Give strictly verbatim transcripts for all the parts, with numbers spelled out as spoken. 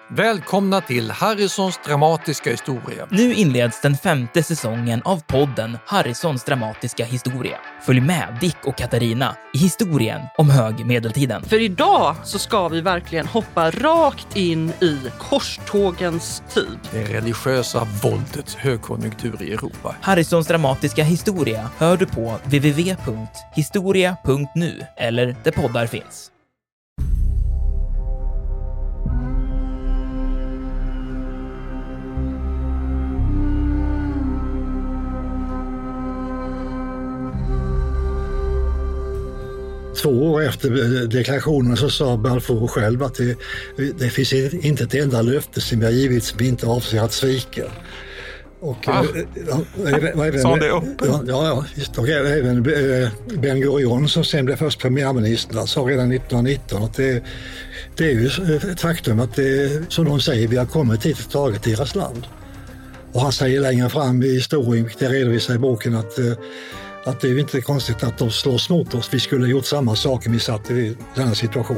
Välkomna till Harrisons dramatiska historia. Nu inleds den femte säsongen av podden Harrisons dramatiska historia. Följ med Dick och Katarina i historien om högmedeltiden. För idag så ska vi verkligen hoppa rakt in i korstågens tid. Det religiösa våldets högkonjunktur i Europa. Harrisons dramatiska historia hör du på w w w punkt historia punkt nu eller där poddar finns. Två år efter deklarationen så sa Balfour själv att det, det finns inte ett enda löfte som jag givit som inte avser att svika. Och, ah. ja, även, sa det upp? Ja, ja just, och även Ben Gurion som sen blev först premiärminister sa redan nittonhundranitton att det, det är ju ett faktum att det, som de säger, vi har kommit hit och tagit deras land. Och han säger längre fram i historien, vilket jag redovisar i boken, att Att det är inte konstigt att de slåss mot oss. Vi skulle ha gjort samma sak om vi satt i denna situation.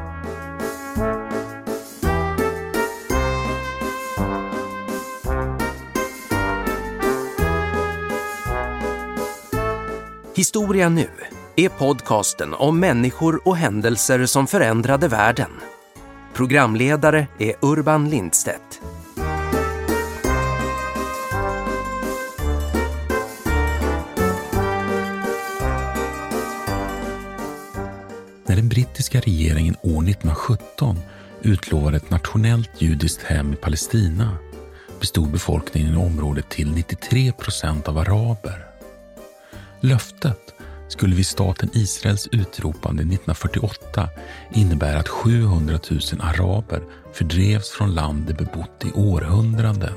Historia nu är podcasten om människor och händelser som förändrade världen. Programledare är Urban Lindstedt. När den brittiska regeringen år nittonhundrasjutton utlovade ett nationellt judiskt hem i Palestina bestod befolkningen i området till nittiotre procent av araber. Löftet skulle vid staten Israels utropande nittonhundrafyrtioåtta innebära att sjuhundratusen araber fördrevs från land de bebott i århundraden.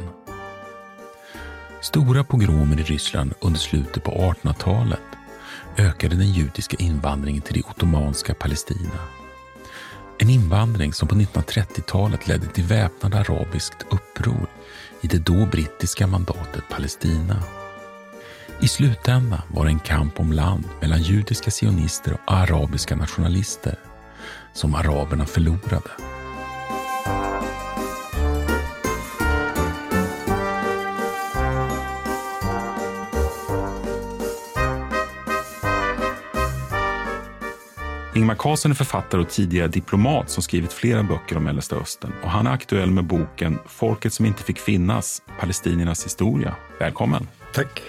Stora pogromer i Ryssland under slutet på artonhundratalet ökade den judiska invandringen till det ottomanska Palestina. En invandring som på nittonhundratrettiotalet ledde till väpnad arabiskt uppror i det då brittiska mandatet Palestina. I slutändan var det en kamp om land mellan judiska sionister och arabiska nationalister som araberna förlorade. Ingmar Carlsson är författare och tidigare diplomat som skrivit flera böcker om Mellanöstern. Och han är aktuell med boken Folket som inte fick finnas, palestiniernas historia. Välkommen. Tack.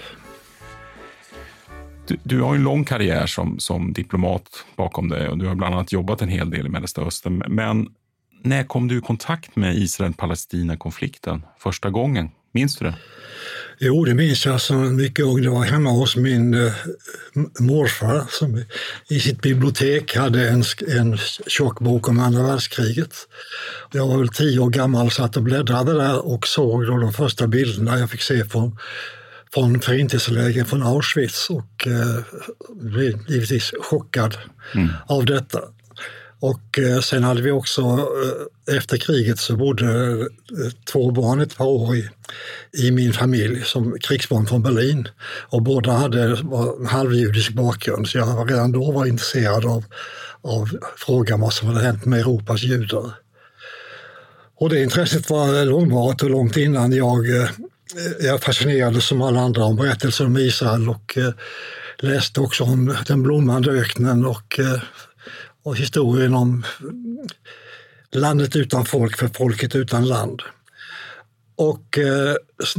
Du, du har en lång karriär som, som diplomat bakom dig och du har bland annat jobbat en hel del i Mellanöstern. Men när kom du i kontakt med Israel-Palestina-konflikten första gången? Minns du det? Jo, det minns jag så mycket. Och det var hemma hos min uh, morfar som i sitt bibliotek hade en, en tjock bok om andra världskriget. Jag var väl tio år gammal, satt och bläddrade där och såg då de första bilderna jag fick se från, från förintelselägen från Auschwitz och uh, blev givetvis chockad mm. av detta. Och sen hade vi också, efter kriget så bodde två barn ett par år i, i min familj som krigsbarn från Berlin. Och båda hade en halvjudisk bakgrund, så jag redan då var intresserad av, av frågan vad som hade hänt med Europas judar. Och det intresset var långvarigt och långt innan jag, jag fascinerades som alla andra om berättelser om Israel och läste också om den blommande öknen och och historien om landet utan folk för folket utan land. Och eh,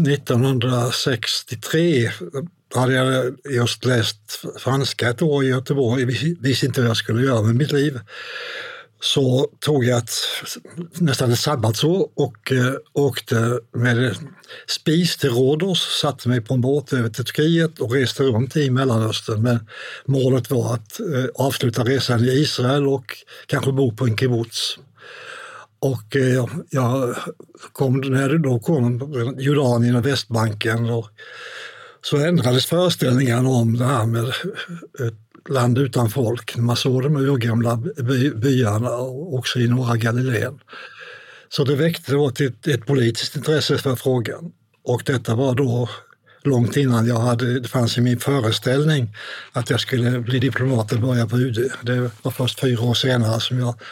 nittonhundrasextiotre hade jag just läst franska ett år i Göteborg. Jag visste inte vad jag skulle göra med mitt liv. Så tog jag ett, nästan ett sabbatsår och eh, åkte med spis till Rhodos, satte mig på en båt över till Turkiet och reste runt i Mellanöstern. Men målet var att eh, avsluta resan i Israel och kanske bo på en kibbutz. Och eh, jag kom, när det då kom Jordanien och Västbanken och så ändrades föreställningen om det här med ett land utan folk. Man såg de urgamla by, byarna också i norra Galileen. Så det väckte då ett, ett politiskt intresse för frågan. Och detta var då långt innan jag hade, det fanns i min föreställning att jag skulle bli diplomat och börja på U D. Det var först fyra år senare som jag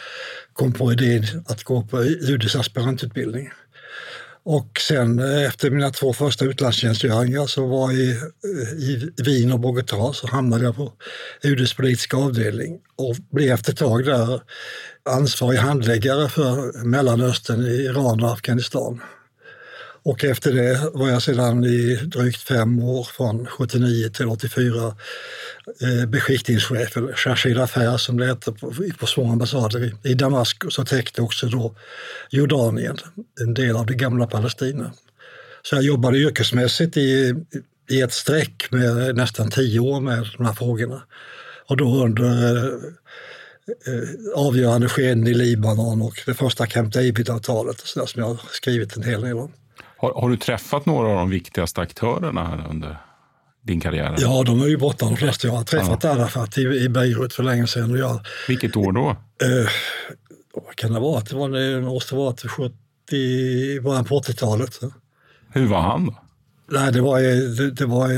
kom på idén att gå på U D:s aspirantutbildning. Och sen efter mina två första utlandstjänstgöringar så var i, i Wien och Bogotá så hamnade jag på U D:s politiska avdelning och blev efter ett tag där ansvarig handläggare för Mellanöstern, Iran och Afghanistan. Och efter det var jag sedan i drygt fem år, från sjuttionio till åttiofyra, eh, beskickningschef, eller chargé d'affaires som det heter på, på små ambassader i, i Damaskus, och täckte också då Jordanien, en del av det gamla Palestina. Så jag jobbade yrkesmässigt i, i ett streck med nästan tio år med de här frågorna. Och då under eh, eh, avgörande skeden i Libanon och det första Camp David-avtalet, som jag har skrivit en hel del om. Har, har du träffat några av de viktigaste aktörerna här under din karriär? Ja, de är ju borta de flesta. Jag har träffat ja. Arafat i, i Beirut för länge sedan. Och jag, Vilket år då? Eh, vad kan det vara? Det, var, det måste vara sjuttio, början på åttiotalet. Hur var han då? Nej, det var, det, det var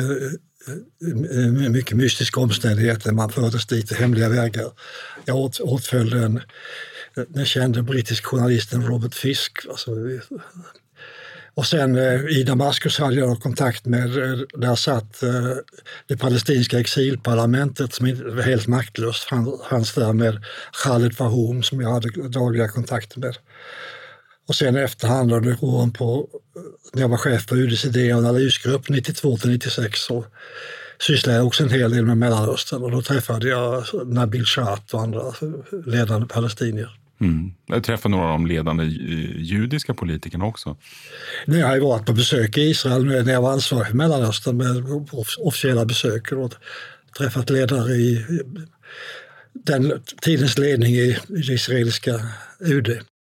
eh, mycket mystiska omständigheter. Man fördes dit i hemliga vägar. Jag åt, åtföljde en, den kände brittisk journalisten Robert Fisk. Alltså, och sen eh, i Damaskus hade jag kontakt med, eh, där satt eh, det palestinska exilparlamentet som var helt maktlöst. Han fanns där med Khaled Fahom som jag hade dagliga kontakter med. Och sen efterhand under åren på, när jag var chef för U D:s idé- och analysgrupp nittiotvå till nittiosex, så sysslade jag också en hel del med Mellanöstern, och då träffade jag Nabil Shat och andra ledande palestinier. Mm. Jag träffade några av de ledande judiska politikerna också. Nej, jag har ju varit på besök i Israel när jag var ansvarig för Mellanöstern med officiella besök, och träffat ledare i den tidens ledning i det israeliska U D.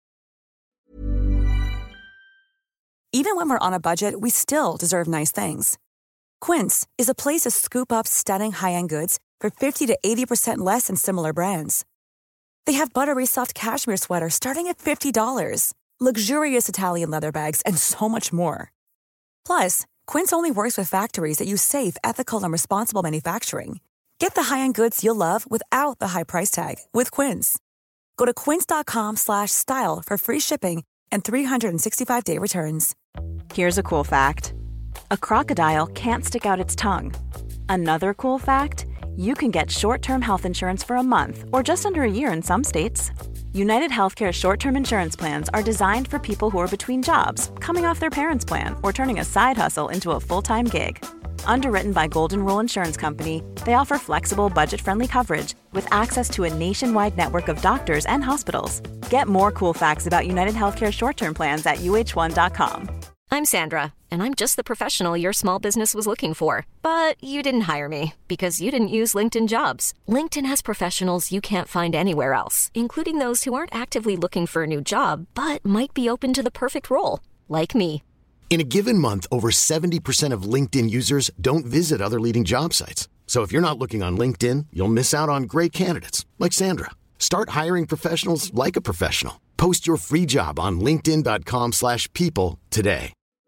Even when we're on a budget, we still deserve nice things. Quince is a place to scoop up stunning high-end goods for fifty to eighty percent less than similar brands. They have buttery soft cashmere sweaters starting at fifty dollars, luxurious Italian leather bags, and so much more. Plus, Quince only works with factories that use safe, ethical, and responsible manufacturing. Get the high-end goods you'll love without the high price tag with Quince. Go to quince.com slash style for free shipping and three sixty-five day returns. Here's a cool fact. A crocodile can't stick out its tongue. Another cool fact, you can get short-term health insurance for a month or just under a year in some states. United Healthcare short-term insurance plans are designed for people who are between jobs, coming off their parents' plan, or turning a side hustle into a full-time gig. Underwritten by Golden Rule Insurance Company, they offer flexible, budget-friendly coverage with access to a nationwide network of doctors and hospitals. Get more cool facts about United Healthcare short-term plans at U H one dot com. I'm Sandra, and I'm just the professional your small business was looking for. But you didn't hire me because you didn't use LinkedIn Jobs. LinkedIn has professionals you can't find anywhere else, including those who aren't actively looking for a new job, but might be open to the perfect role, like me. In a given month, over seventy percent of LinkedIn users don't visit other leading job sites. So if you're not looking on LinkedIn, you'll miss out on great candidates like Sandra. Start hiring professionals like a professional. Post your free job on linkedin dot com slash people today.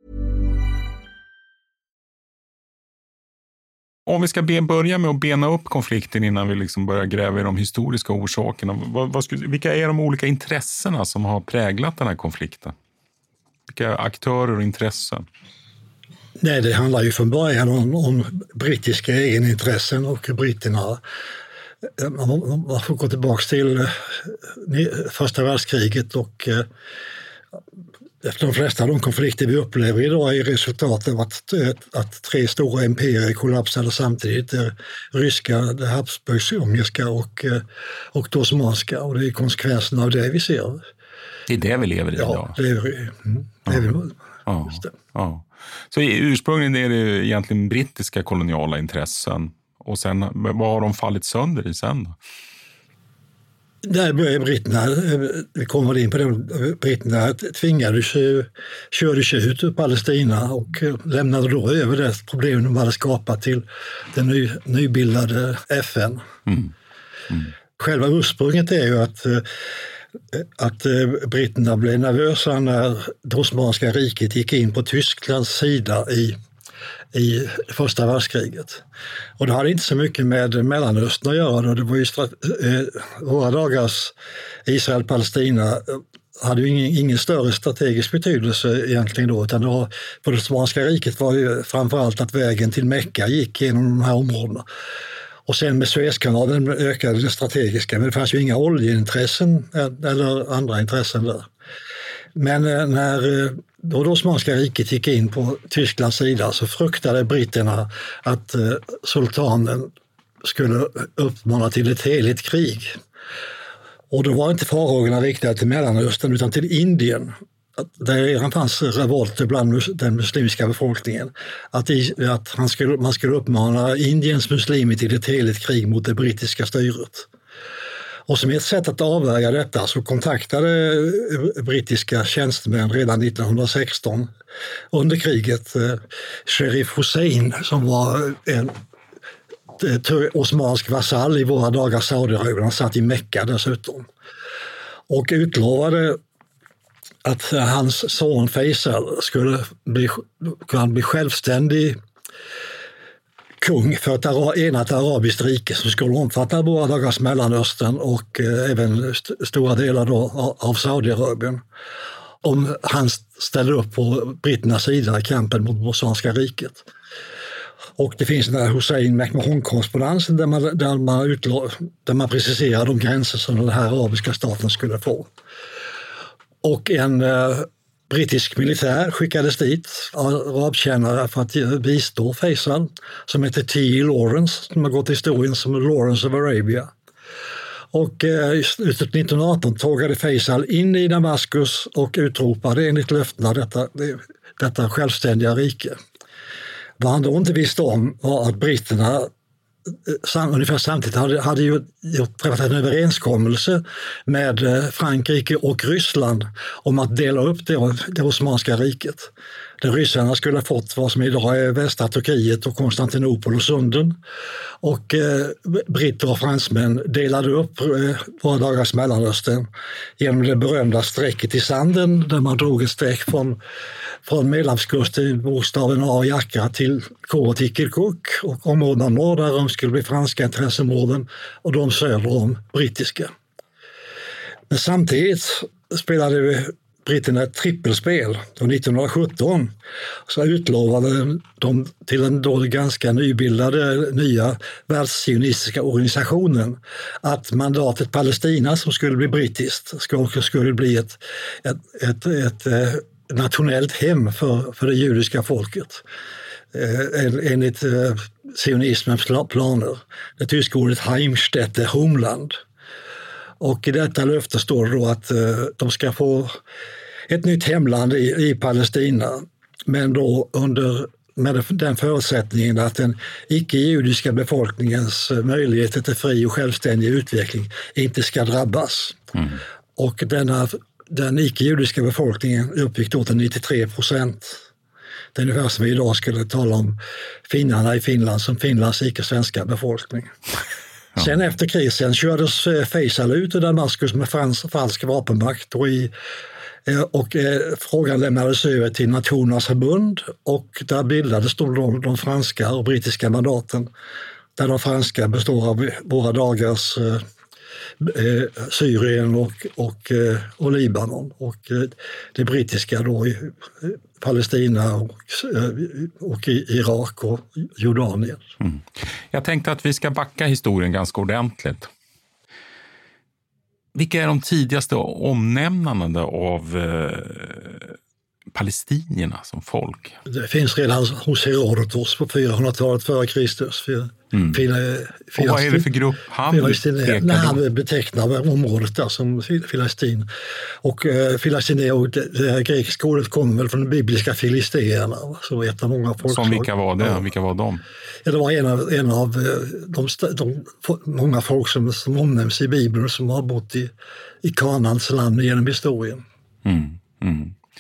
Om vi ska be, börja med att bena upp konflikten innan vi liksom börjar gräva i de historiska orsakerna. Vad, vad skulle, vilka är de olika intressena som har präglat den här konflikten? Vilka aktörer och intressen? Nej, det handlar ju från början om, om brittiska egenintressen och britterna. Man får gå tillbaka till första världskriget, och efter de flesta av de konflikter vi upplever idag är resultatet av att, att tre stora imperier kollapsade samtidigt. Det ryska, det habsburgska och, och det osmanska, och det är konsekvenserna av det vi ser. Det är det vi lever i ja, idag? Det är, mm, det är vi. Ja, ja. Så ursprungligen är det egentligen brittiska koloniala intressen, och sen vad har de fallit sönder i sen då? Där började britterna, vi kommer in på det, britterna tvingades ju, körde sig ut ur Palestina och lämnade då över det problem de hade skapat till den ny, nybildade F N. Mm. Mm. Själva ursprunget är ju att, att britterna blev nervösa när det Osmanska riket gick in på Tysklands sida i i första världskriget. Och det hade inte så mycket med Mellanöstern att göra. Det var ju eh, våra dagars Israel-Palestina hade ju ingen, ingen större strategisk betydelse egentligen då, utan det var, för det Osmanska riket var ju framförallt att vägen till Mekka gick genom de här områdena. Och sen med Suezkanalen ökade det strategiska, men det fanns ju inga oljeintressen eller andra intressen där. Men när då det Osmanska riket gick in på Tysklands sida så fruktade britterna att sultanen skulle uppmana till ett heligt krig. Och då var inte farhågorna riktade till Mellanöstern utan till Indien. Där redan fanns revolter bland den muslimska befolkningen. Att, i, att han skulle, man skulle uppmana Indiens muslimer till ett heligt krig mot det brittiska styret. Och som ett sätt att avvärja detta så kontaktade brittiska tjänstemän redan nittonhundrasexton under kriget eh, Sheriff Hussein som var en osmansk vasall i våra dagar Saudiarabien. Han satt i Mekka dessutom. Och utlovade att hans son Faisal skulle bli, kunna bli självständig kung för ett ara, enat arabiskt rike som skulle omfatta våra dagars Mellanöstern och eh, även st- stora delar då av Saudiarabien. Om han ställer upp på britternas sida i kampen mot Osmanska riket. Och det finns den här Hussein-McMahon-korrespondensen där man, där, man utlo- där man preciserar de gränser som den här arabiska staten skulle få. Och en eh, brittisk militär skickades dit, arabkännare för att bistå Faisal, som heter T E Lawrence, som har gått i historien som Lawrence of Arabia. Och eh, i slutet nittonhundraarton tågade Faisal in i Damaskus och utropade enligt löftena detta, detta självständiga rike. Vad han då inte visste om var att britterna sam, ungefär samtidigt hade, hade ju gjort, träffat en överenskommelse med Frankrike och Ryssland om att dela upp det, det Osmanska riket. Där ryssarna skulle ha fått vad som idag är västra Turkiet och Konstantinopel och Sunden. Och eh, britter och fransmän delade upp eh, våra dagars Mellanöstern genom det berömda strecket i sanden där man drog ett streck från, från Medelhavskusten, bokstaven A i Accra till K till Kirkuk och områdena norr därom skulle bli franska intresseområden och de söder om brittiska. Men samtidigt spelade britterna ett trippelspel. Och nittonhundrasjutton så utlovade de till den då ganska nybildade nya världssionistiska organisationen att mandatet Palestina som skulle bli brittiskt skulle, skulle bli ett, ett, ett, ett, ett nationellt hem för, för det judiska folket. Enligt sionismens planer. Det tyska ordet Heimstätte, homeland. Och i detta löfte står det då att de ska få ett nytt hemland i, i Palestina, men då under med den förutsättningen att den icke-judiska befolkningens möjligheter till fri och självständig utveckling inte ska drabbas. Mm. Och denna, den icke-judiska befolkningen uppgick då till nittiotre procent. Det är ungefär som vi idag skulle tala om finnarna i Finland som Finlands icke-svenska befolkning. Ja. Sen efter krisen kördes Faisal ut ur Damaskus med frans, falsk vapenmakt och, i, och eh, frågan lämnades över till Nationernas förbund och där bildades då de, de franska och brittiska mandaten där de franska består av våra dagars eh, Syrien och, och, och Libanon och det brittiska då i Palestina och, och i Irak och Jordanien. Mm. Jag tänkte att vi ska backa historien ganska ordentligt. Vilka är de tidigaste omnämnandena av eh, palestinierna som folk? Det finns redan hos Herodotos på fyrahundratalet före Kristus. För, mm. fila, fila, och vad är det för grupp han pekar? Han betecknar området där som Filistin. Och eh, Filistin och det, det grekiska ordet kommer väl från de bibliska filisterna. Så ett av många folkslag. Som vilka var det? Ja. Vilka var de? Ja, det var en av, en av de, de, de många folk som, som omnämns i Bibeln som har bott i, i Kanaans land genom historien. Mm. Mm.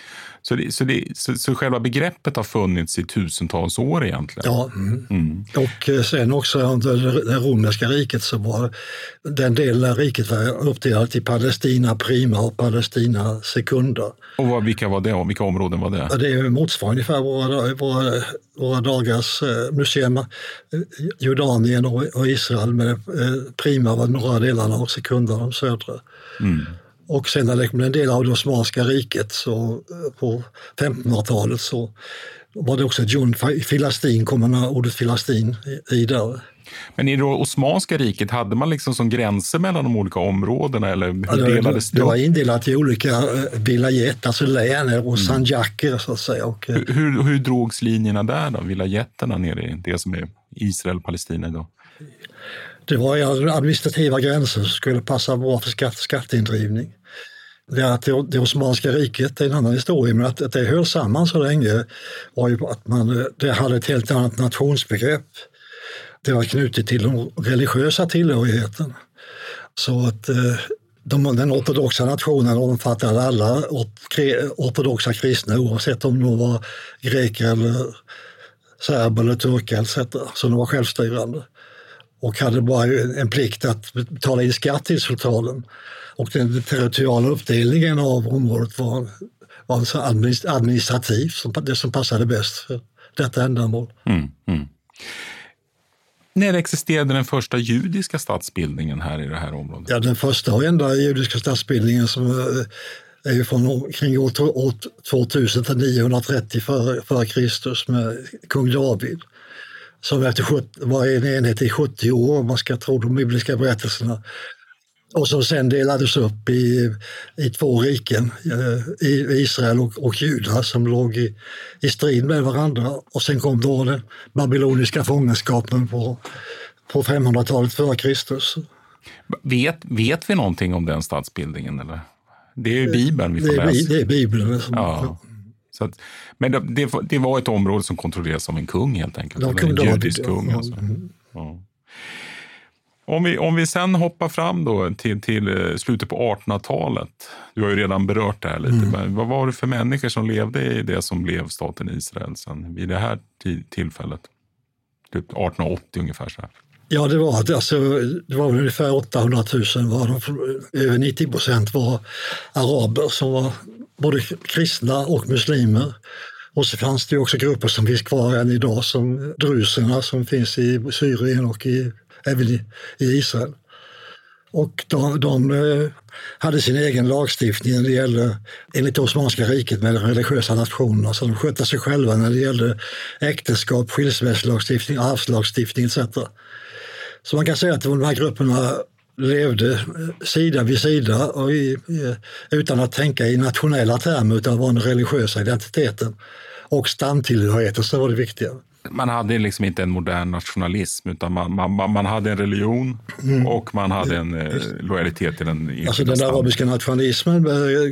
Så, det, så, det, så, så själva begreppet har funnits i tusentals år egentligen? Ja, mm. Mm. och sen också under det romerska riket så var den delen av riket var uppdelat i Palestina Prima och Palestina Secunda. Och vad, vilka var det? Vilka områden var det? Det är motsvarande ungefär våra, våra, våra dagars museum, Jordanien och, och Israel, med Prima var norra delarna och Secunda de södra. Mm. Och sen när det kom en del av det Osmanska riket så på femtonhundratalet så var det också John Filastin, kommer ordet Filastin i där. Men i det Osmanska riket hade man liksom som gränser mellan de olika områdena eller hur ja, det, delades det? Det var indelat i olika vilayet, alltså län och mm. sanjaker så att säga. Och, hur, hur, hur drogs linjerna där då, vilayetterna ner i det som är Israel och Palestina idag? Det var administrativa gränser som skulle passa bra för skatt, skatteindrivning. Det, att det, det Osmanska riket är en annan historia, men att, att det höll samman så länge var ju att man det hade ett helt annat nationsbegrepp. Det var knutet till den religiösa tillhörigheten. Så att de, den ortodoxa nationen omfattade alla ortodoxa kristna oavsett om de var greker eller serber eller turkar et cetera. Så de var självstyrande. Och hade bara en plikt att betala in skatt till sultanen. Och den territoriala uppdelningen av området var, var så administrativ, som, det som passade bäst för detta ändamål. Mm, mm. När existerade den första judiska statsbildningen här i det här området? Ja, den första och enda judiska statsbildningen som är ju från omkring år tvåtusen till niohundratrettio före Kristus med kung David. Som efter var en enhet i sjuttio år, om man ska tro de bibliska berättelserna. Och som sen delades upp i, i två riken, i Israel och, och Juda, som låg i, i strid med varandra. Och sen kom då den babyloniska fångenskapen på, på femhundratalet före Kristus. Vet, vet vi någonting om den statsbildningen? Eller? Det är ju Bibeln vi får det är, läsa. Det är Bibeln. Som ja. Så att, men det, det var ett område som kontrollerades av en kung helt enkelt. Ja, kung en judisk David, kung. ja. Alltså. Ja. Om, vi, om vi sen hoppar fram då till, till slutet på artonhundratalet. Du har ju redan berört det här lite. Mm. Men vad var det för människor som levde i det som blev staten Israel sen vid det här tillfället? Typ artonhundraåttio ungefär så här. Ja, det var, alltså, det var ungefär åttahundratusen. Var de, över nittio procent var araber som var både kristna och muslimer. Och så fanns det också grupper som finns kvar än idag som druserna som finns i Syrien och i, även i, i Israel. Och de, de eh, hade sin egen lagstiftning när det gäller, enligt det Osmanska riket med de religiösa nationerna, så de skötte sig själva när det gällde äktenskap, skilsmässlagstiftning, arvslagstiftning et cetera. Så man kan säga att de här grupperna levde sida vid sida och i, utan att tänka i nationella termer utan var den religiösa identiteten och stamtillhörigheten så var det viktiga. Man hade liksom inte en modern nationalism utan man, man, man hade en religion mm. och man hade en eh, lojalitet till den enskilda alltså den stammen. arabiska nationalismen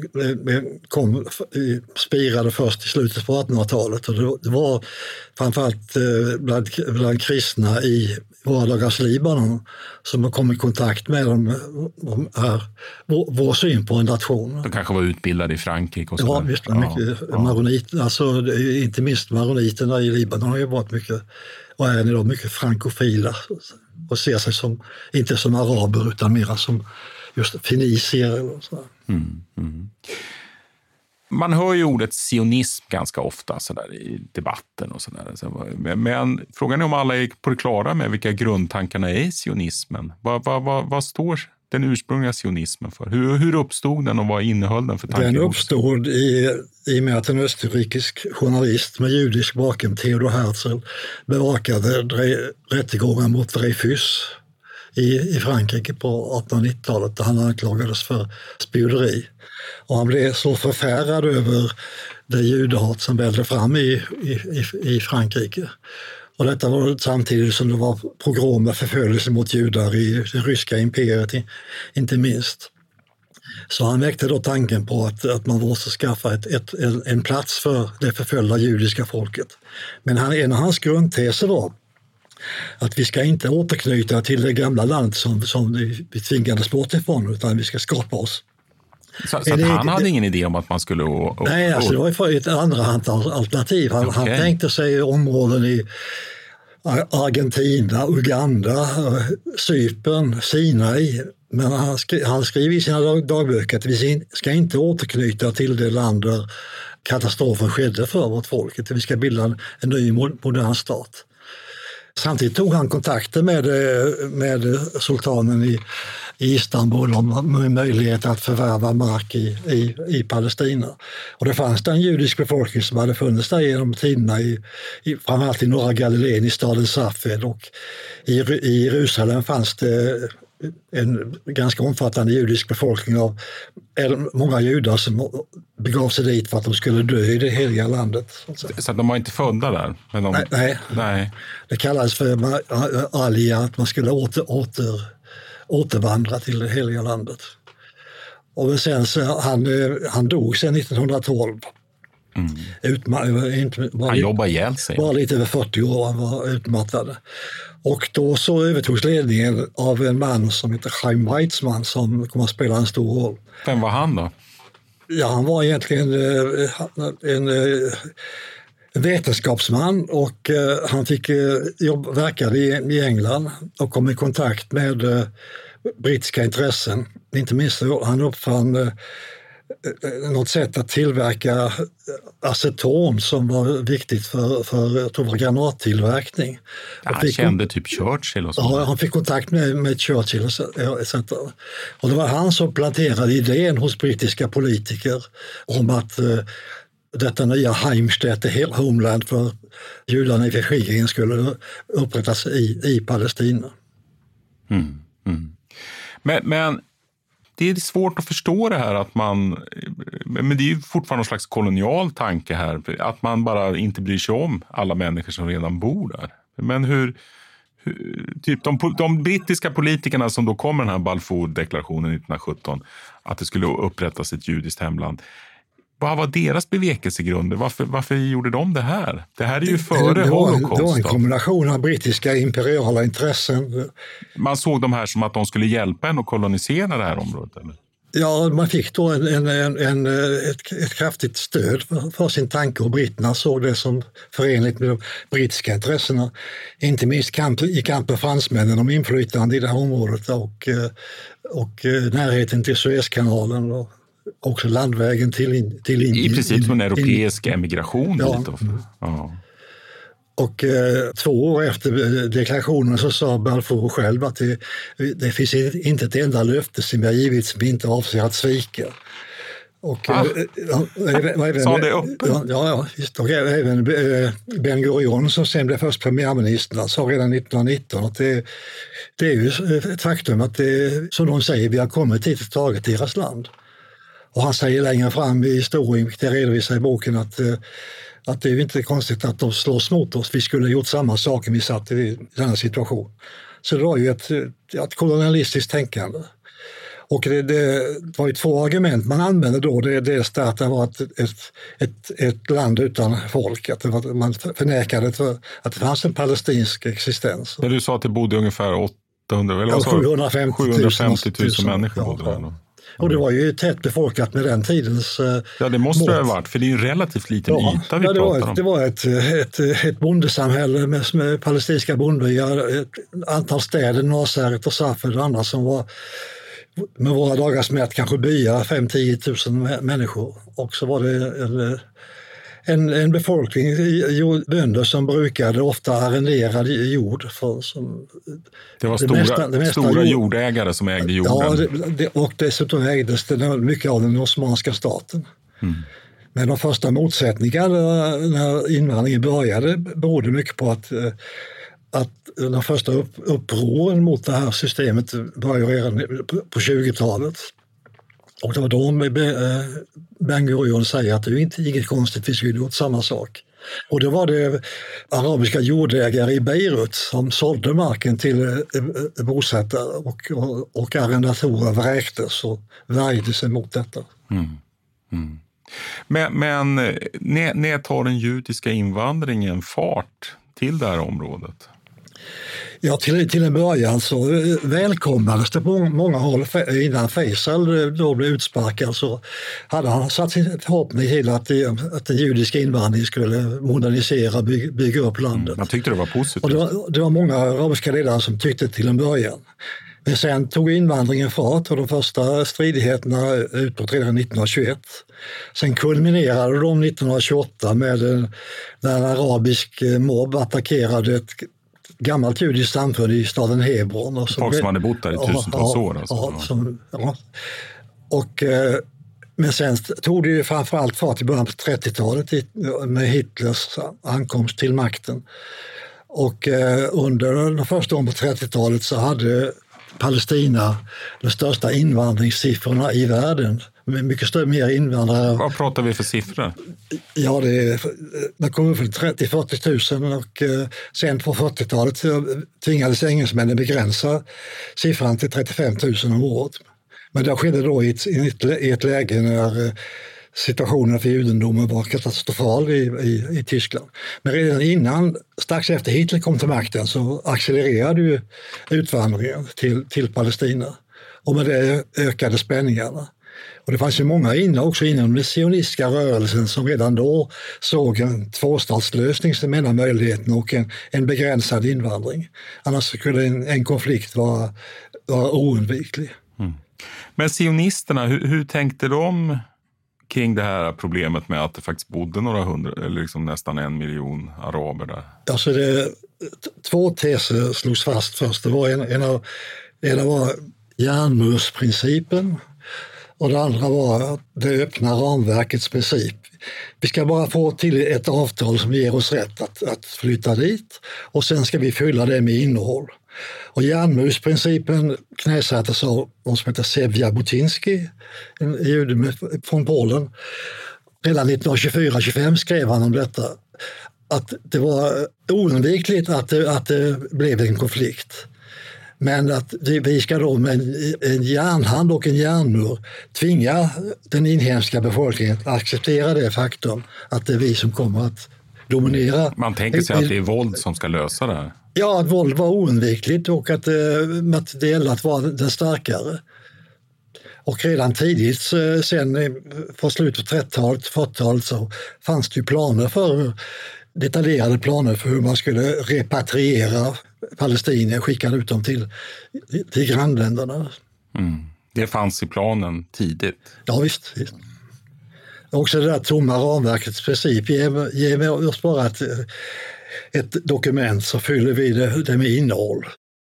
kom, spirade först i slutet på artonhundratalet och det var framförallt bland, bland kristna i våra dagars Libanon som har kommit i kontakt med dem, de här, vår, vår syn på en nation. De kanske var utbildade i Frankrike och så. Ja, visst, ja, mycket ja. Maronit, alltså inte minst maroniterna i Libanon har ju varit mycket, och är idag mycket frankofila och ser sig som, inte som araber utan mer som just fenicier och så. Mm, mm. Man hör ju ordet sionism ganska ofta så där, i debatten och sådär. Men frågan är om alla är på det klara med vilka grundtankarna är i sionismen. Vad, vad, vad, vad står den ursprungliga sionismen för? Hur, hur uppstod den och vad innehöll den för tankar? Den uppstod i, i och med att en österrikisk journalist med judisk bakgrund, Theodor Herzl, bevakade rättegången mot Dreyfus i, i Frankrike på artonhundranittiotalet där han anklagades för spioneri. Och han blev så förfärad över det judehat som vällde fram i, i, i Frankrike. Och detta var samtidigt som det var program med förföljelse mot judar i det ryska imperiet, inte minst. Så han väckte då tanken på att, att man måste skaffa ett, ett, en plats för det förföljda judiska folket. Men han, en av hans grundteser var att vi ska inte återknyta till det gamla land som, som vi tvingades bort ifrån utan vi ska skapa oss Så, så att det, han hade det, ingen idé om att man skulle... Och, och, nej, alltså det var ju ett andra alternativ. Han, okay. han tänkte sig områden i Argentina, Uganda, Cypern, Sinai. Men han, skri, han skriver i sina dag, dagböcker att vi ska inte återknyta till det land där katastrofen skedde för vårt folk. Att vi ska bilda en, en ny modern stat. Samtidigt tog han kontakter med, med sultanen i, i Istanbul om möjlighet att förvärva mark i, i, i Palestina. Och det fanns en judisk befolkning som hade funnits där genom tiderna, i, i, framförallt i norra Galileen, i staden Safed, och i, i Jerusalem fanns det en ganska omfattande judisk befolkning av många judar som begav sig dit för att de skulle dö i det heliga landet. Så, så att de var inte födda där? Men de... nej, nej. nej. Det kallades för alia, att man skulle åter, åter, återvandra till det heliga landet. Och sen så, han, han dog sen nittonhundratolv. Mm. Utma- inte, var han lite, jobbade ihjäl sig. Var lite över fyrtio år, han var utmattad. Och då så övertogs ledningen av en man som heter Chaim Weizmann, som kommer att spela en stor roll. Vem var han då? Ja, han var egentligen en, en vetenskapsman, och han fick jobb, verkade i, i England och kom i kontakt med brittiska intressen. Inte minst han uppfann något sätt att tillverka aceton som var viktigt för, för jag tror, granattillverkning. Ja, han fick, kände typ Churchill och så. Ja, han fick kontakt med, med Churchill et cetera. Och det var han som planterade idén hos brittiska politiker om att uh, detta nya Heimstätte, homeland för judarna i förskingringen, skulle upprättas i, i Palestina. Mm, mm. Men, men det är svårt att förstå det här att man, men det är ju fortfarande någon slags kolonial tanke här, att man bara inte bryr sig om alla människor som redan bor där. Men hur, hur typ de, de brittiska politikerna som då kom med den här Balfour-deklarationen nittonhundrasjutton, att det skulle upprättas ett judiskt hemland. Vad var deras bevekelsegrunder? Varför, varför gjorde de det här? Det här är ju före det var, Holocaust. Det var en kombination av brittiska imperiala intressen. Man såg de här som att de skulle hjälpa en att kolonisera det här området, eller? Ja, man fick då en, en, en, en, ett, ett kraftigt stöd för, för sin tanke, och britterna såg det som förenligt med de brittiska intressena. Inte minst kamp, i kampen fransmännen om inflytande i det här området, och, och närheten till Suezkanalen och också landvägen till, till Indien. I princip som en europeisk emigration. Ja. Lite. Ja. Och eh, två år efter deklarationen så sa Balfour själv att det, det finns inte ett enda löfte som jag givit som inte avser att svika. Och, ah. äh, även, sa det uppe? Ja, ja visst. Och även äh, Ben Gurion, som sen blev först premiärminister, sa redan nittonhundranitton att det, det är ju ett faktum att det, som de säger, vi har kommit hit och tagit deras land. Och han säger längre fram i historien, vilket jag redovisar i boken, att, att det är inte konstigt att de slåss mot oss. Vi skulle ha gjort samma sak om vi satt i denna situation. Så det var ju ett, ett kolonialistiskt tänkande. Och det, det var ju två argument man använde då. Det, det att det var ett, ett, ett, ett land utan folk. Att det var, man förnekade för, att det fanns en palestinsk existens. Men du sa att det bodde ungefär åttahundra, eller ja, sjuhundrafemtio tusen, sjuhundrafemtio tusen människor ja, bodde där då. Och det var ju tätt befolkat med den tidens uh, Ja, det måste mått. det ha varit, för det är ju en relativt liten ja, yta vi ja, det pratar var, om. Det var ett, ett, ett bondesamhälle med, med palestinska bondbyar, ett antal städer, Nasaret och Safed och andra som var med våra dagars mätt kanske byar, fem till tio tusen människor. Och så var det en, en, en befolkning, bönder som brukade ofta arrenderad jord. För, som, det var det stora, mesta, det mesta stora jord, jordägare som ägde jorden. Ja, det, det, och dessutom ägdes det mycket av den osmanska staten. Mm. Men de första motsättningarna när invandringen började berodde mycket på att, att den första upp, upproren mot det här systemet började redan på tjugotalet. Och det var då Ben Gurion säger att det är inte inget konstigt, vi skulle gjort samma sak. Och då var det arabiska jordägare i Beirut som sålde marken till bosättare och, och, och arrendatorer vräktes och värjde sig mot detta. Mm. Mm. Men, men när, när tar den judiska invandringen fart till det här området? Ja, till, till en början så välkomnades det på många håll. Innan Faisal då blev utsparkad så hade han satt sin förhoppning till att, att den judiska invandringen skulle modernisera och bygga, bygga upp landet. Mm, jag tyckte det var positivt. Och det, var, det var många arabiska ledare som tyckte till en början. Men sen tog invandringen fart och de första stridigheterna utbröt redan nittonhundratjugoett. Sen kulminerade de nittonhundratjugoåtta med när en arabisk mobb attackerade ett gammalt judiskt samfund i staden Hebron. Och folk som hade bott där i tusentals ja, år. Alltså. Ja, som, ja. Och, men sen tog det ju framförallt fart i början på trettiotalet med Hitlers ankomst till makten. Och under de första åren på trettiotalet så hade Palestina de största invandringssiffrorna i världen. Med mycket större, mer invandrare. Vad pratar vi för siffror? Ja, det, det kom upp för trettio till fyrtio tusen och eh, sen på fyrtiotalet tvingades engelsmännen begränsa siffran till trettiofem tusen om året. Men det skedde då i ett, i ett, i ett läge när eh, situationen för judendomen var katastrofal i, i, i Tyskland. Men redan innan, strax efter Hitler kom till makten, så accelererade ju utvandringen till, till Palestina. Och med det ökade spänningarna. Och det fanns ju många inne också inom den sionistiska rörelsen som redan då såg en tvåstatslösning som ena möjligheten och en, en begränsad invandring. Annars skulle en, en konflikt vara, vara oundviklig. Mm. Men sionisterna, hur, hur tänkte de kring det här problemet med att det faktiskt bodde några hundra, eller liksom nästan en miljon araber där? Alltså det, två teser slogs fast först. Det var en, en av, en var järnmursprincipen. Och det andra var det öppna ramverkets princip. Vi ska bara få till ett avtal som ger oss rätt att, att flytta dit och sen ska vi fylla det med innehåll. Och järnmursprincipen knäsattes av någon som heter Zew Jabotinsky, en jude från Polen. Redan nittonhundratjugofyra tjugofem skrev han om detta. Att det var oundvikligt att det, att det blev en konflikt. Men att vi ska då med en järnhand och en järnmur tvinga den inhemska befolkningen att acceptera det faktum att det är vi som kommer att dominera. Man tänker sig att det är våld som ska lösa det här. Ja, att våld var oundvikligt och att det gäller att vara den starkare. Och redan tidigt, sen på slutet av trettiotalet, fyrtiotalet så fanns det ju planer för, detaljerade planer för hur man skulle repatriera palestinier, skickade ut dem till, till grannländerna. Mm. Det fanns i planen tidigt. Ja visst. visst. Också det där tomma ramverkets princip ger, ger oss bara ett, ett dokument så fyller vi det, det med innehåll.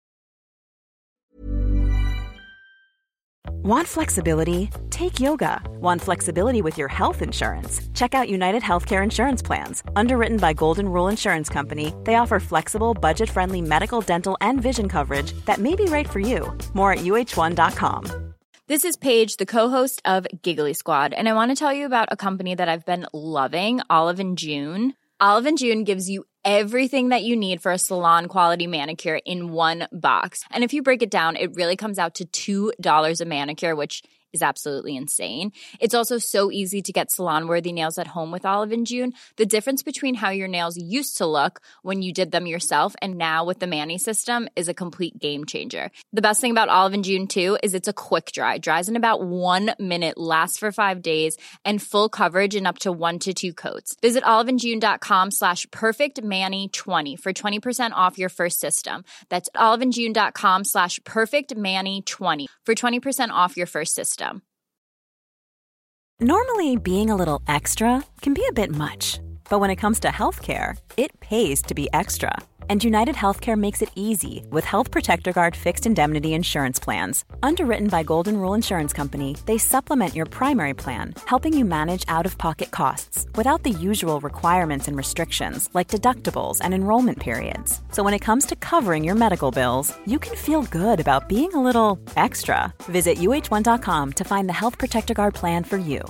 Want flexibility? Take yoga. Want flexibility with your health insurance? Check out United Healthcare Insurance Plans. Underwritten by Golden Rule Insurance Company, they offer flexible, budget-friendly medical, dental, and vision coverage that may be right for you. More at U H one dot com. This is Paige, the co-host of Giggly Squad, and I want to tell you about a company that I've been loving, Olive and June. Olive and June gives you everything that you need for a salon-quality manicure in one box. And if you break it down, it really comes out to two dollars a manicure, which is absolutely insane. It's also so easy to get salon-worthy nails at home with Olive and June. The difference between how your nails used to look when you did them yourself and now with the Mani system is a complete game changer. The best thing about Olive and June, too, is it's a quick dry. Dries in about one minute, lasts for five days, and full coverage in up to one to two coats. Visit oliveandjune.com slash perfectmani20 for twenty percent off your first system. That's oliveandjune.com slash perfectmani20 for twenty percent off your first system. Normally, being a little extra can be a bit much, but when it comes to healthcare, it pays to be extra. And United Healthcare makes it easy with Health Protector Guard fixed indemnity insurance plans. Underwritten by Golden Rule Insurance Company, they supplement your primary plan, helping you manage out-of-pocket costs without the usual requirements and restrictions like deductibles and enrollment periods. So when it comes to covering your medical bills, you can feel good about being a little extra. Visit U H one dot com to find the Health Protector Guard plan for you.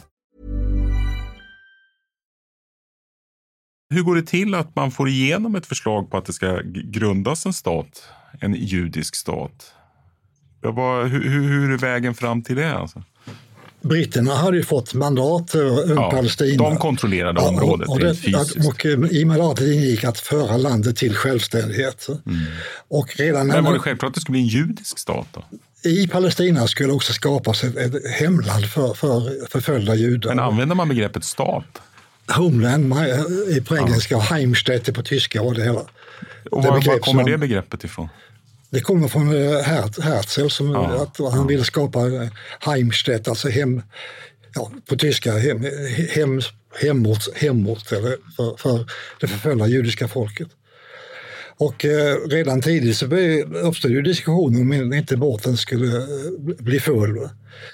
Hur går det till att man får igenom ett förslag på att det ska grundas en stat, en judisk stat? Var, hur, hur är vägen fram till det? Alltså? britterna hade ju fått mandat över ja, Palestina. De kontrollerade området och, och, det, fysiskt. och i mandatet ingick att föra landet till självständighet. Mm. Och redan Men var det självklart att det skulle bli en judisk stat då? I Palestina skulle också skapas ett, ett hemland för, för förföljda judar. Men använder man begreppet stat? Homeland på engelska och Heimstätte på tyska och det hela. Och var, var kommer det begreppet ifrån? Det kommer från Her- Herzl som ja, att han ja. ville skapa Heimstätte, alltså hem, ja, på tyska hem, hem, hemort, hemort eller för, för det förföljda judiska folket. Och eh, redan tidigt så uppstod ju diskussioner om inte båten skulle bli full.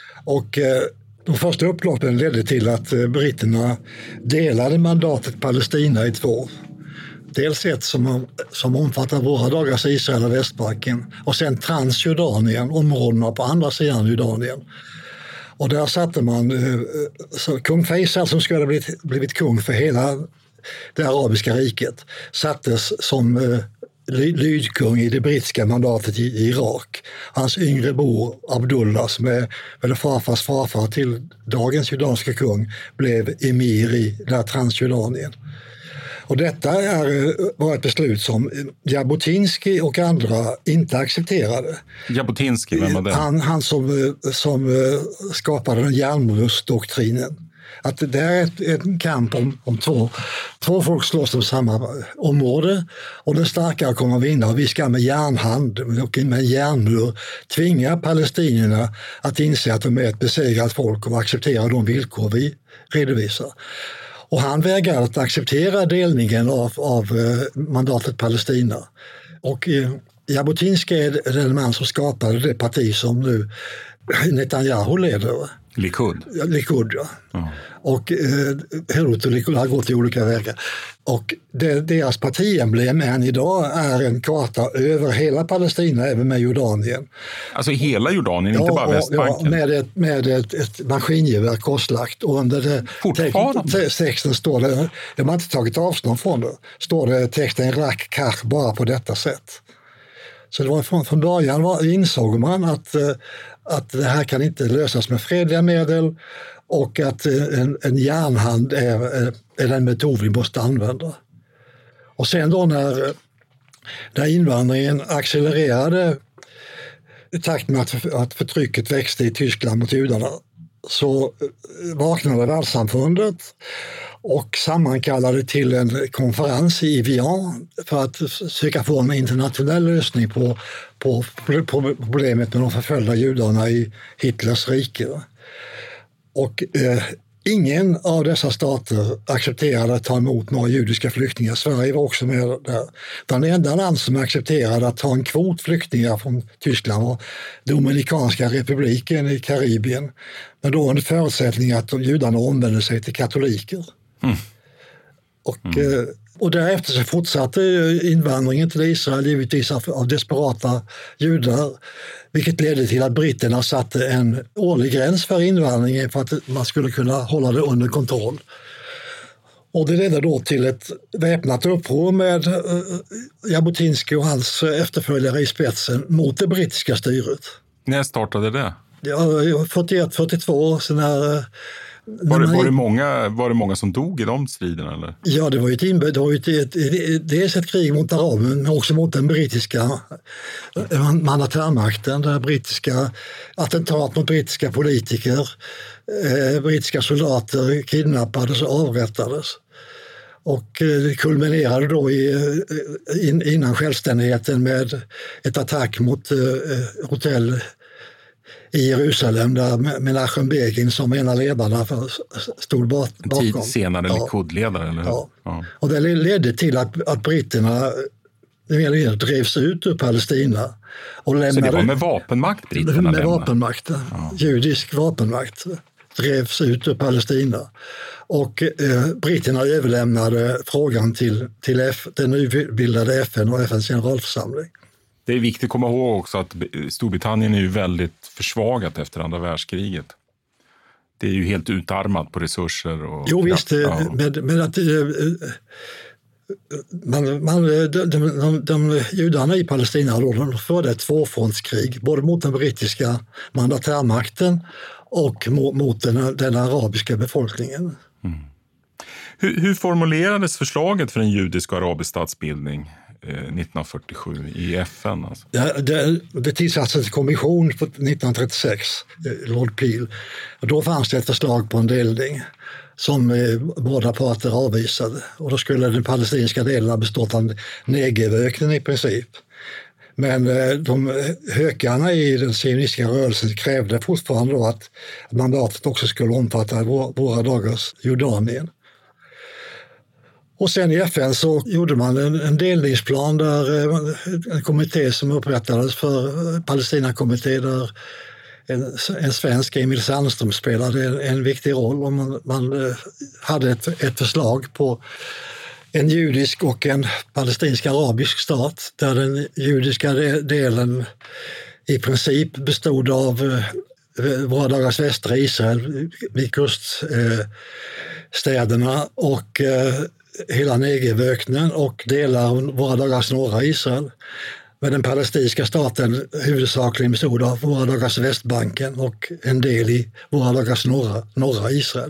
Och eh, de första upploppen ledde till att eh, britterna delade mandatet Palestina i två. Dels ett som, som omfattar våra dagars Israel och Västbanken och sen Transjordanien, områdena på andra sidan Jordanien. Och där satte man eh, så kung Faisal som skulle ha blivit, blivit kung för hela det arabiska riket sattes som eh, lydkung i det brittiska mandatet i Irak. Hans yngre bror Abdullah som är väl farfars farfar till dagens jordanska kung blev emir i där Transjordanien. Och detta är, var ett beslut som Jabotinsky och andra inte accepterade. Jabotinsky, vem var det? Han, han som, som skapade den järnmursdoktrinen. Att det är ett, ett kamp om, om två, två folk slåss om samma område och den starkare kommer att vinna och vi ska med järnhand och med järnmur tvinga palestinierna att inse att de är ett besegrat folk och acceptera de villkor vi redovisar. Och han vägrade att acceptera delningen av, av mandatet Palestina. Och Jabotinsky är den man som skapade det parti som nu Netanyahu leder. Likud. Ja, Likud, ja. ja. Och eh, Herut och Likud har gått i olika vägar. Och det, deras partiemblem än idag är en karta över hela Palestina, även med Jordanien. Alltså hela Jordanien, ja, inte bara och, Västbanken? Ja, med ett, med ett, ett maskingevär korslagt. Och under det te- texten står det, de har inte tagit avstånd från det, står det texten Rak Kach bara på detta sätt. Så det var från, från början var, insåg man att, att det här kan inte lösas med fredliga medel och att en, en järnhand är, är den metod vi måste använda. Och sen då när, när invandringen accelererade i takt med att, att förtrycket växte i Tyskland mot judarna så vaknade världssamfundet och sammankallade till en konferens i Evian för att försöka få en internationell lösning på, på, på problemet med de förföljda judarna i Hitlers rike. Och eh, ingen av dessa stater accepterade att ta emot några judiska flyktingar. Sverige var också med där. Den enda land som accepterade att ta en kvot flyktingar från Tyskland var Dominikanska republiken i Karibien. Men då under förutsättning att de judarna omvände sig till katoliker. Mm. Och, mm. och därefter så fortsatte invandringen till Israel givetvis av, av desperata judar, vilket ledde till att britterna satte en årlig gräns för invandringen för att man skulle kunna hålla det under kontroll. Och det ledde då till ett väpnat uppror med Jabotinsky och hans efterföljare i spetsen mot det brittiska styret. När startade det? Ja, fyrtioett fyrtiotvå, så när Var det, var, det många, var det många som dog i de striderna? Eller? Ja, det var ju ett inböd, det var ju ett, ett, ett, dels ett krig mot araben men också mot den brittiska mandatärmakten, där brittiska attentat mot brittiska politiker, eh, brittiska soldater kidnappades och avrättades. Och det kulminerade då i, in, innan självständigheten med ett attack mot eh, hotell i Jerusalem där Menachem Begin som en av ledarna stod bakom. En tid senare ja. Likudledare, eller hur? Ja. ja. Och det ledde till att, att britterna drevs ut ur Palestina. Och lämnade, så det var med vapenmakt britterna Med lämnade. vapenmakt, ja. Judisk vapenmakt drevs ut ur Palestina. Och eh, britterna överlämnade frågan till, till F, den nybildade F N och F N:s generalförsamling. Det är viktigt att komma ihåg också att Storbritannien är ju väldigt försvagat efter andra världskriget. Det är ju helt utarmat på resurser. Och, jo visst, ja. med, med att man, man, de, de, de judarna i Palestina då, de förde ett tvåfrontskrig både mot den brittiska mandatärmakten och mot, mot den, den arabiska befolkningen. Mm. Hur, hur formulerades förslaget för en judisk och arabisk statsbildning eh, nittonhundrafyrtiosju i F N? Alltså? Ja, det, det tillsattes en kommission på nittonhundratrettiosex, eh, Lord Peel. Och då fanns det ett förslag på en delning som eh, båda parter avvisade. Och då skulle den palestinska delen ha bestått av Negevöknen i princip. Men eh, de hökarna i den sionistiska rörelsen krävde fortfarande då att mandatet också skulle omfatta vår, våra dagars Jordanien. Och sen i F N så gjorde man en, en delningsplan där eh, en kommitté som upprättades för Palestinakommitté där en, en svensk, Emil Sandström, spelade en, en viktig roll. Och man, man eh, hade ett, ett förslag på en judisk och en palestinsk-arabisk stat där den judiska delen i princip bestod av våra dagars västra Israel vid kuststäderna och hela Negevöknen och delar av våra dagars norra Israel. Men den palestinska staten huvudsakligen bestod av våra dagars Västbanken och en del i våra dagars norra, norra Israel.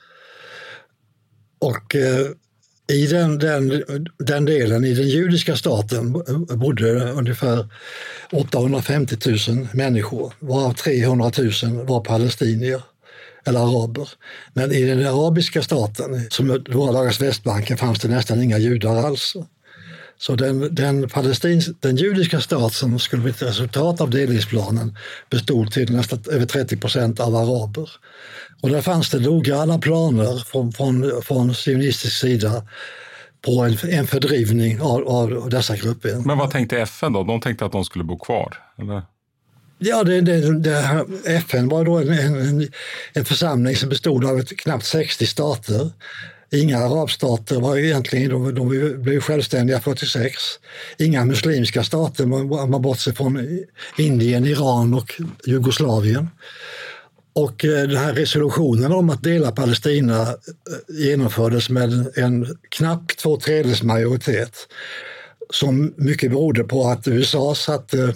Och i den, den, den delen, i den judiska staten, bodde ungefär åttahundrafemtio tusen människor, varav trehundratusen var palestinier eller araber. Men i den arabiska staten, som våra dagars Västbanken, fanns det nästan inga judar alls. Så den, den, palestins, den judiska stat som skulle bli ett resultat av delningsplanen bestod till nästan över trettio procent av araber. Och där fanns det noggranna planer från, från, från sionistisk sida på en, en fördrivning av, av dessa grupper. Men vad tänkte F N då? De tänkte att de skulle bo kvar, eller? Ja, det, det, det, F N var då en, en, en församling som bestod av ett, knappt sextio stater. Inga arabstater var egentligen, de, de blev självständiga fyrtiosex. Inga muslimska stater, man, man bortser från Indien, Iran och Jugoslavien. Och den här resolutionen om att dela Palestina genomfördes med en knapp två tredjedels majoritet som mycket berodde på att U S A satte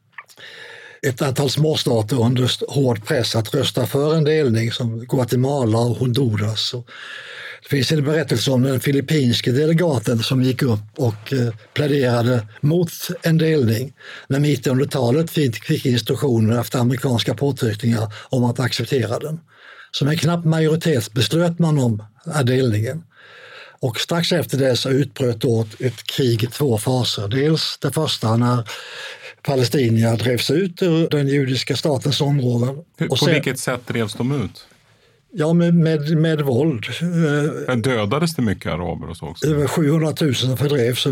ett antal småstater under hård press att rösta för en delning som Guatemala och Honduras. Det finns en berättelse om den filippinske delegaten som gick upp och pläderade mot en delning när mitt under talet fick instruktioner efter amerikanska påtryckningar om att acceptera den. Så med knapp majoritet beslöt man om delningen. Och strax efter det så utbröt då ett krig i två faser. Dels det första när palestinier drevs ut ur den judiska statens områden. På och sen, vilket sätt drevs de ut? Ja, med, med, med våld. Men dödades det mycket araber och så också? Över sjuhundratusen fördrevs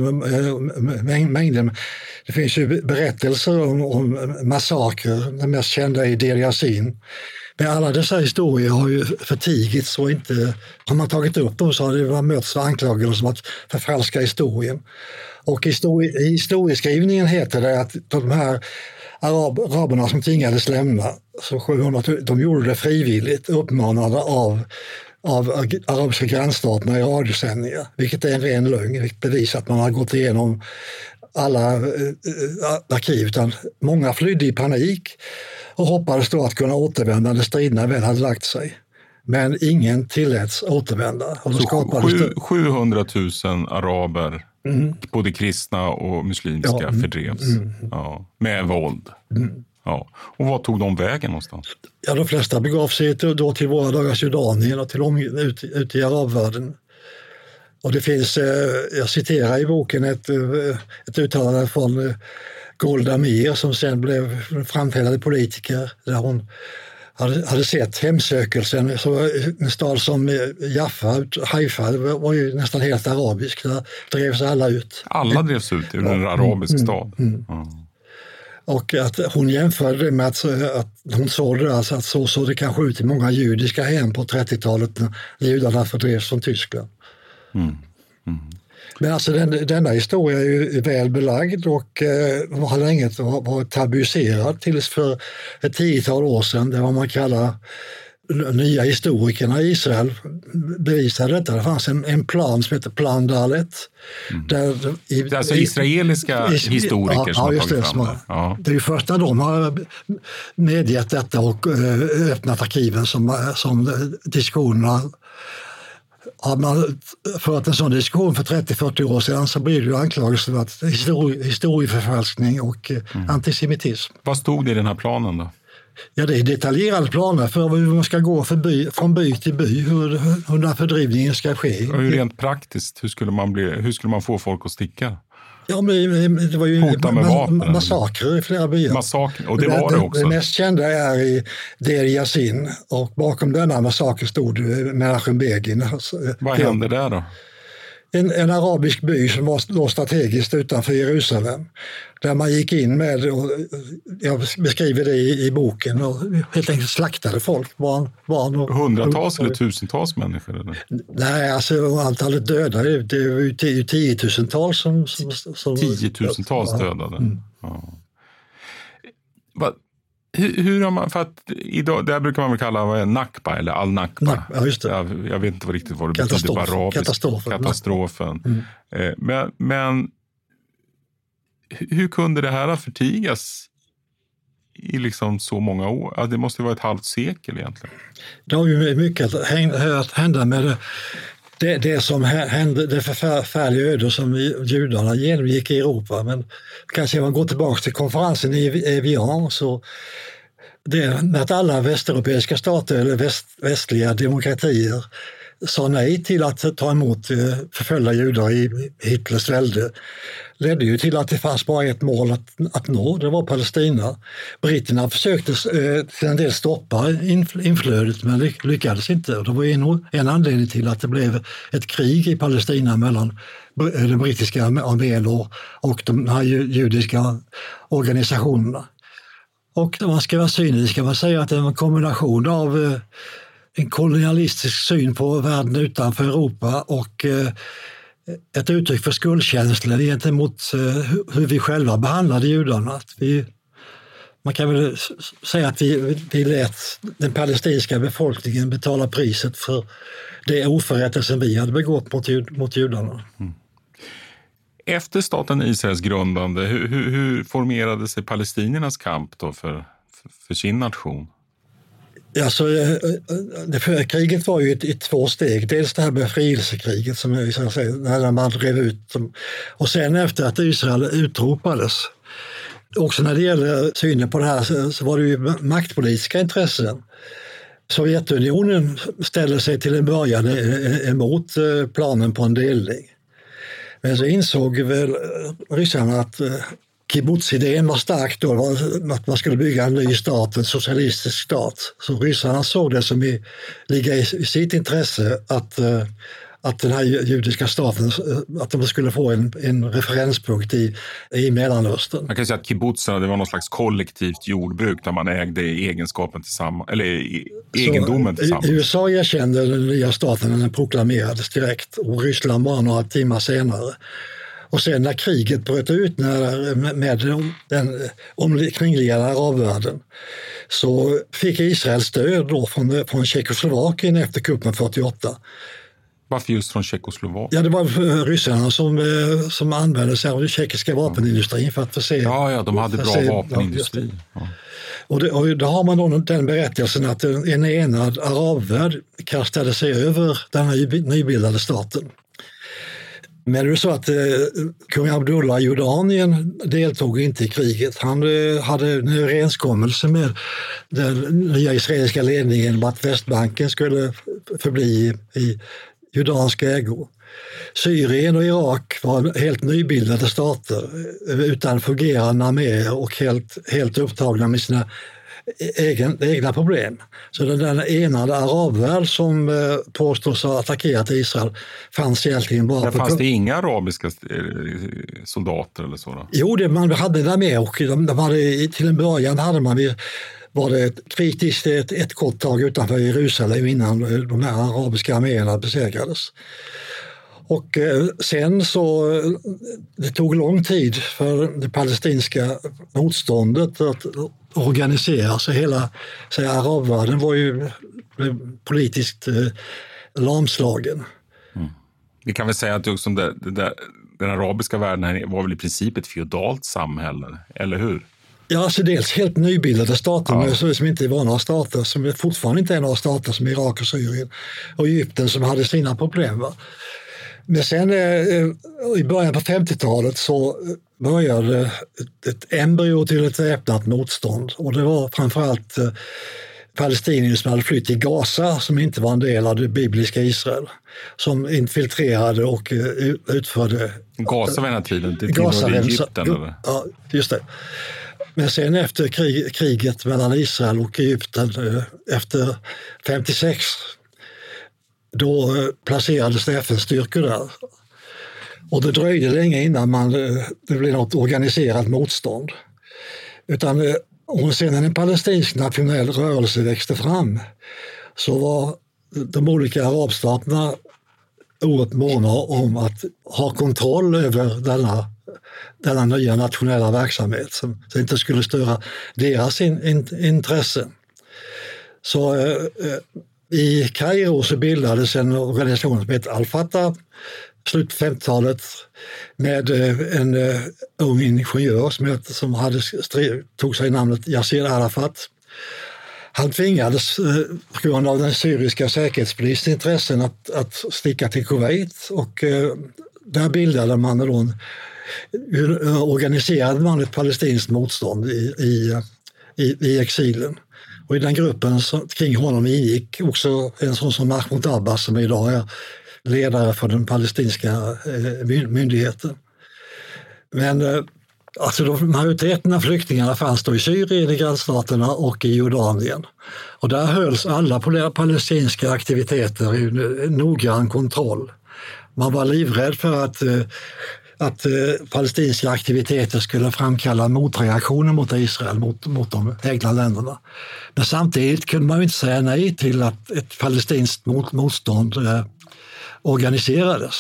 mängden. Det finns ju berättelser om, om massakrer, den mest kända i Deir Yassin. Men alla dessa historier har ju förtigits och inte har man tagit upp dem så har det mötts av anklagelser som att förfalska historien. Och histori- i historieskrivningen heter det att de här arab- araberna som tvingades lämna, så sjuhundratusen, de gjorde det frivilligt, uppmanade av, av arabiska grannstaterna i radiosändningar, vilket är en ren lögn, vilket bevisar att man har gått igenom alla äh, arkiv. Utan många flydde i panik och hoppades då att kunna återvända när striderna väl hade lagt sig. Men ingen tilläts återvända. Och då så skapades sju, sjuhundratusen araber, mm. både kristna och muslimska, ja, fördrevs mm. ja, med våld. Mm. Ja. Och vad tog de vägen någonstans? Ja, de flesta begav sig då till våra dagars Jordanien och till om, ut, ut i arabvärlden. Och det finns, jag citerar i boken ett, ett uttalande från Golda Meir som sen blev framträdande politiker där hon hade, hade sett hemsökelsen. Så en stad som Jaffa, Haifa, var ju nästan helt arabisk. Där drevs alla ut. Alla drevs ut i en ja. arabisk mm, stad? Mm, mm. Mm. Och att hon jämförde det med att, att hon såg det alltså att så såg det kanske ut i många judiska hem på trettiotalet när judarna fördrevs från Tyskland. Mm. Mm. Men alltså den, denna historia är ju väl belagd och eh, har länge varit tabuiserad tills för ett tiotal år sedan. Det var man kallar nya historikerna i Israel bevisade detta. Det fanns en, en plan som heter Plan Dalet. Mm. Där i, det är alltså israeliska i, historiker ja, som har ja, tagit det, fram det. Ja. Det är ju först när de har medgett detta och öppnat arkiven som, som diskussionerna. Har man fört en sån diskussion för trettio till fyrtio år sedan så blir det ju anklagelser att histori- historieförfalskning och mm. antisemitism. Vad stod det i den här planen då? Ja, det är detaljerade planer för hur man ska gå för by, från by till by, hur, hur den här fördrivningen ska ske. Och hur rent praktiskt, hur skulle man, bli, hur skulle man få folk att sticka? Ja, men det var ju ma- massakrer i flera byar. Massaker, och det var det, det också. Det mest kända är i Deir Yassin och bakom denna massaker stod Menachem Begin. Vad hände där då? En, en arabisk by som var då strategiskt utanför Jerusalem. Där man gick in med, och jag beskriver det i, i boken, och helt enkelt slaktade folk. Barn, barn och, Hundratals och, eller tusentals människor? Eller? Nej, alltså antalet döda, det, det är ju tio, tiotusentals som... som, som tiotusentals ja, dödade? Mm. Ja. Va, hur, hur har man, för att idag, det här brukar man väl kalla vad är, Nakba eller al-Nakba. Ja, just det. Jag, jag vet inte vad riktigt vad det Katastrof. betyder. Arabisk, Katastrofen. Katastrofen. Mm. Eh, men, men hur kunde det här förtigas i liksom så många år? Ja, det måste vara ett halvt sekel egentligen. Det har ju mycket att hända med det. Det, det som hände, det förfärliga öde som judarna genomgick i Europa. Men kanske man går tillbaka till konferensen i Evian, så det med att alla västeuropeiska stater eller väst, västliga demokratier sa nej till att ta emot förföljda judar i Hitlers välde ledde ju till att det fanns bara ett mål att, att nå, det var Palestina. Britterna försökte eh, till en del stoppa inflödet men lyckades inte. Det var en, en anledning till att det blev ett krig i Palestina mellan den brittiska armén och, och de här judiska organisationerna. Och när man ska vara cynisk kan man säga att det är en kombination av eh, en kolonialistisk syn på världen utanför Europa och eh, ett uttryck för skuldkänslor gentemot eh, hur vi själva behandlade judarna. Att vi, man kan väl säga att vi, vi lät den palestinska befolkningen betala priset för det oförrätter som vi hade begått mot, mot judarna. Mm. Efter staten Israels grundande, hur, hur, hur formerade sig palestiniernas kamp då för, för, för sin nation? Alltså, det, kriget var ju i, i två steg. Dels det här befrielsekriget som jag säger, när man drev ut dem. Och sen efter att Israel utropades. Också när det gäller synen på det här så, så var det ju maktpolitiska intressen. Sovjetunionen ställde sig till en början emot planen på en delning. Men så insåg väl ryssarna att kibbutz-idén var stark då, att man skulle bygga en ny stat, en socialistisk stat. Så ryssarna såg det som i, ligga i, i sitt intresse att, att den här judiska staten, att de skulle få en, en referenspunkt i, i Mellanöstern. Man kan säga att kibbutzarna, det var någon slags kollektivt jordbruk där man ägde egenskapen tillsammans, eller egendomen tillsammans. U S A erkände den nya staten när den proklamerades direkt och Ryssland bara några timmar senare. Och sen när kriget bröt ut när, med den omkringliggande arabvärlden så fick Israel stöd då från, från Tjeckoslovakien efter kuppen fyrtioåtta. Varför just från Tjeckoslovakien? Ja, det var ryssarna som, som använde sig av den tjeckiska vapenindustrin för att förse... Ja, ja, de hade bra förse, vapenindustri. Ja. Och, det, och då har man då den berättelsen att en enad arabvärld kastade sig över den här nybildade staten. Men det är så att eh, kung Abdullah i Jordanien deltog inte i kriget. Han eh, hade en överenskommelse med den nya israeliska ledningen om att Västbanken skulle förbli i jordansk ägo. Syrien och Irak var helt nybildade stater utan fungerande arméer och helt, helt upptagna med sina egen, egna problem. Så den där enade arabvärld som eh, påstås ha attackerat Israel fanns egentligen bara... Där fanns det inga arabiska soldater eller så? Då? Jo, det, man hade det med och de, de hade, till en början hade man... var det kritiskt ett, ett kort tag utanför Jerusalem innan de här arabiska arméerna besegrades. Och eh, sen så, det tog lång tid för det palestinska motståndet att organisera sig. Hela så arabvärlden var ju blev politiskt eh, lamslagen. Mm. Vi kan väl säga att just det, det där, den arabiska världen här var väl i princip ett feodalt samhälle, eller hur? Ja, alltså dels helt nybildade stater ja. som inte var några stater, som fortfarande inte är några stater som Irak och Syrien och Egypten som hade sina problem. Va? Men sen eh, i början på femtiotalet så började ett, ett embryo till ett väpnat motstånd, och det var framförallt eh, palestinier som hade flytt till Gaza, som inte var en del av det bibliska Israel, som infiltrerade och uh, utförde... Gaza var den här tiden, det tillhörde Egypten? Eller? Ja, just det. Men sen efter krig, kriget mellan Israel och Egypten uh, efter femtiosex, då uh, placerades det F N-styrkor där. Och det dröjde länge innan man, uh, det blev något organiserat motstånd. Utan uh, Och sen när en palestinsk nationell rörelse växte fram så var de olika arabstaterna oerhört måna om att ha kontroll över denna, denna nya nationella verksamhet som inte skulle störa deras in, in, intressen. Så eh, i Kairo så bildades en organisation som heter Al-Fatah, slut på femtiotalet, med en uh, ung ingenjör som, heter, som hade stri- tog sig namnet Yasser Arafat. Han tvingades uh, på grund av den syriska säkerhetspolisens intressen att, att sticka till Kuwait, och uh, där bildade man då en, uh, organiserade man ett palestinskt motstånd i, i, i, i exilen. Och i den gruppen så, kring honom ingick också en sån som Mahmoud Abbas, som idag är ledare för den palestinska eh, myndigheten. Men eh, alltså då, majoriteten av flyktingarna fanns då i Syrien, i grannstaterna och i Jordanien. Och där hölls alla palestinska aktiviteter i noggrann kontroll. Man var livrädd för att, eh, att eh, palestinska aktiviteter skulle framkalla motreaktioner mot Israel, mot, mot de egna länderna. Men samtidigt kunde man ju inte säga nej till att ett palestinskt mot, motstånd eh, organiserades.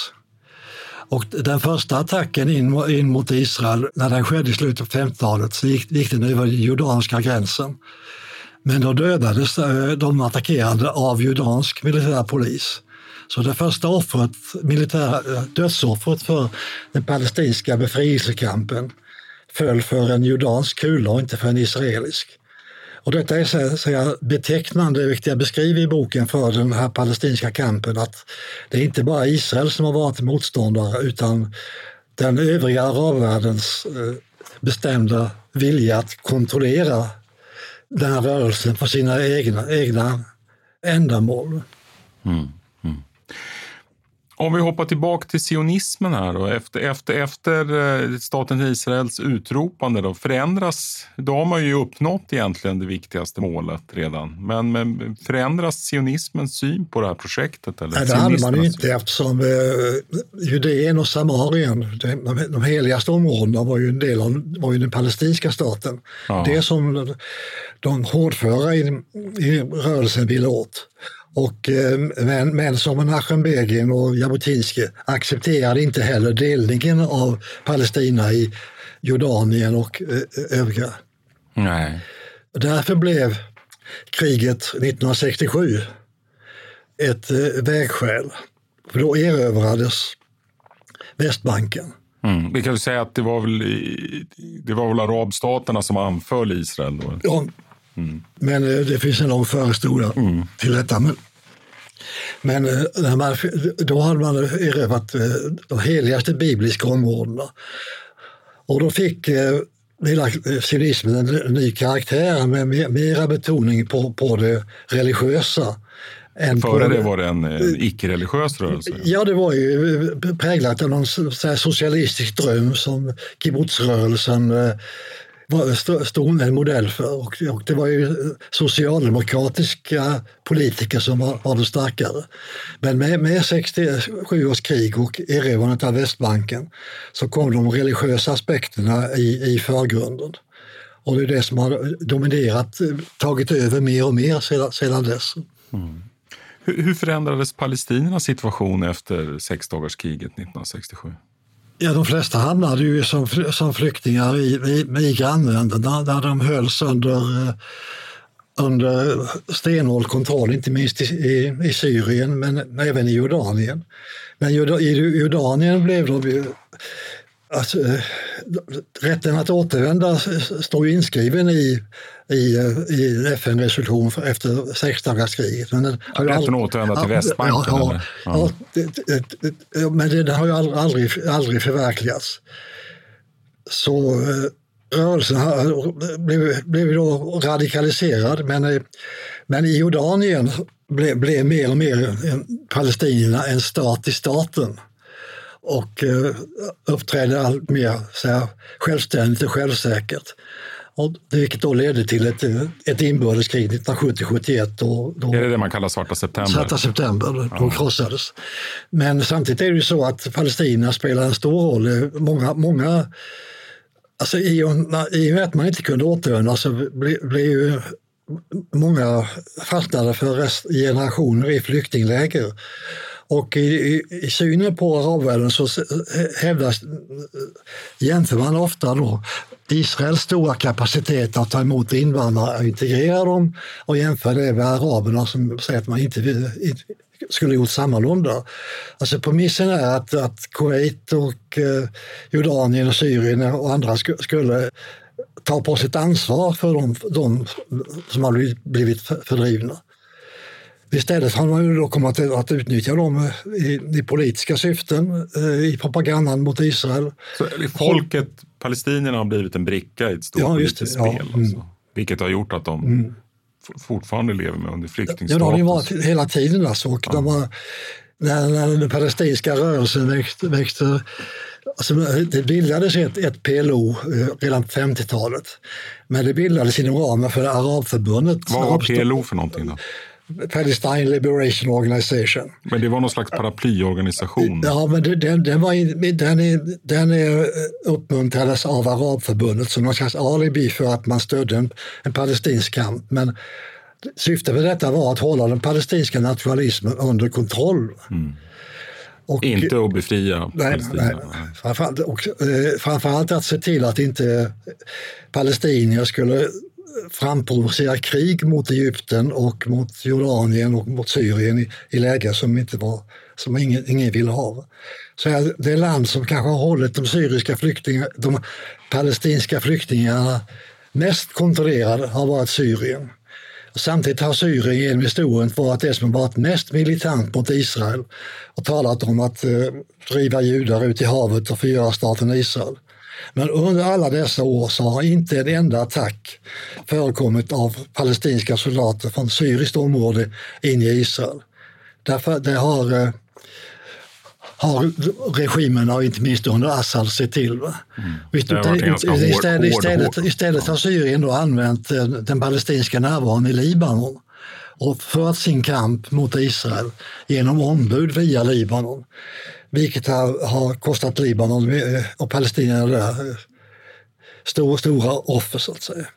Och den första attacken in, in mot Israel, när den skedde i slutet av femtiotalet, så gick, gick den över den jordanska gränsen. Men då dödades de attackerade av jordansk militärpolis. Så det första offret, militär, dödsoffret för den palestinska befrielsekampen föll för en jordansk kula och inte för en israelisk. Och detta är så, så betecknande, vilket jag beskriver i boken, för den här palestinska kampen, att det är inte bara Israel som har varit motståndare, utan den övriga arabvärldens bestämda vilja att kontrollera den här rörelsen för sina egna, egna ändamål. Mm. Mm. Om vi hoppar tillbaka till sionismen här då, efter, efter, efter staten Israels utropande då, förändras, då har man ju uppnått egentligen det viktigaste målet redan, men, men förändras sionismens syn på det här projektet? Eller? Nej, det hade man ju inte, eftersom eh, Judeen och Samarien, de, de heligaste områdena, var ju en del av var ju den palestinska staten. Ja. Det som de hårdföra i, i rörelsen ville åt. Och, men, men som Menachem Begin och Jabotinsky accepterade inte heller delningen av Palestina i Jordanien och övriga. Nej. Därför blev kriget nittonhundrasextiosju ett vägskäl. För då erövrades Västbanken. Mm. Vi kan ju säga att det var väl, det var väl arabstaterna som anföll Israel då? Ja. Mm. Men det finns en lång förhistoria mm. till detta. Men, men när man, då hade man erövrat de heligaste bibliska områdena. Och då fick eh, hela sionismen en, en ny karaktär med mer, mera betoning på, på det religiösa. Före det var det en, en icke-religiös rörelse? Ja, det var ju präglat av någon så här socialistisk dröm som kibbutzrörelsen eh, stod en modell för, och, och det var ju socialdemokratiska politiker som var, var det starkare. Men med, med sextiosju års krig och erövrandet av Västbanken så kom de religiösa aspekterna i, i förgrunden. Och det är det som har dominerat, tagit över mer och mer sedan, sedan dess. Mm. Hur, hur förändrades palestinernas situation efter sexdagarskriget nittonhundrasextiosju? Ja, de flesta hamnade ju som, som flyktingar i, i, i grannländerna där de hölls under under stenhård kontroll, inte minst i, i, i Syrien men även i Jordanien. Men i Jordanien blev de, alltså, rätten att återvända står ju inskriven i, i, i F N-resolution efter sexdagarskriget. Men den har rätten aldrig, att återvända till Västbanken? Ja, ja, ja, det, det, det, men det, det har ju aldrig, aldrig förverkligats. Så rörelsen blev, blev då radikaliserad, men, men i Jordanien blev, blev mer och mer palestinierna en stat i staten och uh, uppträdde allt mer så här, självständigt och självsäkert. Och vilket då ledde till ett, ett inbördeskrig nittonhundrasjuttio sjuttioett. Då, då, är det det man kallar svarta september? Svarta september, då ja. krossades. Men samtidigt är det ju så att Palestina spelar en stor roll. Många, många alltså i och, i och med att man inte kunde återvända så blev, blev ju många fastnade för rest, generationer i flyktingläger. Och i, i, i synen på arabvärlden så hävdas, jämför man ofta då Israels stora kapacitet att ta emot invandrare och integrera dem och jämför det med araberna som säger att man inte, inte skulle gjort sammalunda. Alltså premissen är att, att Kuwait och eh, Jordanien och Syrien och andra sk skulle ta på sitt ansvar för de, de som har blivit, blivit fördrivna. Istället har man ju då kommit att, att utnyttja dem i, i politiska syften, i propagandan mot Israel. Så folket, palestinierna har blivit en bricka i ett stort ja, politiskt ja. spel. Mm. Alltså. Vilket har gjort att de mm. fortfarande lever med under flyktingstatus. Ja, det har det varit hela tiden. Alltså. Och ja. de var, när, när den palestinska rörelsen växte, växte alltså det bildades ett, ett P L O redan på femtiotalet. Men det bildades inom ramen för Arabförbundet. Vad var P L O för någonting då? Palestine Liberation Organization. Men det var någon slags paraplyorganisation? Ja, men det, den, den, var, den, är, den är uppmuntrades av Arabförbundet som någon slags alibi för att man stödde en, en palestinsk kamp. Men syftet med detta var att hålla den palestinska nationalismen under kontroll. Mm. Och, inte att befria nej, Palestina. Nej, framförallt, och, eh, framförallt att se till att inte palestinier skulle framprovocera krig mot Egypten och mot Jordanien och mot Syrien i, i läger som inte var som ingen, ingen ville ha. Så är det land som kanske har hållit de syriska flyktingar, de palestinska flyktingarna mest kontrollerade har varit Syrien. Samtidigt har Syrien genom historien varit det som varit mest militant mot Israel och talat om att eh, driva judar ut i havet och förgöra staten Israel. Men under alla dessa år så har inte en enda attack förekommit av palestinska soldater från syriskt område in i Israel. Därför det har, eh, har regimen och inte minst under Assad sett till. Va? Mm. Istället, hård, istället, istället, istället har Syrien då använt eh, den palestinska närvaron i Libanon och fört sin kamp mot Israel genom ombud via Libanon. Vilket har, har kostat Libanon och palestinierna där stora, stora offer så att säga.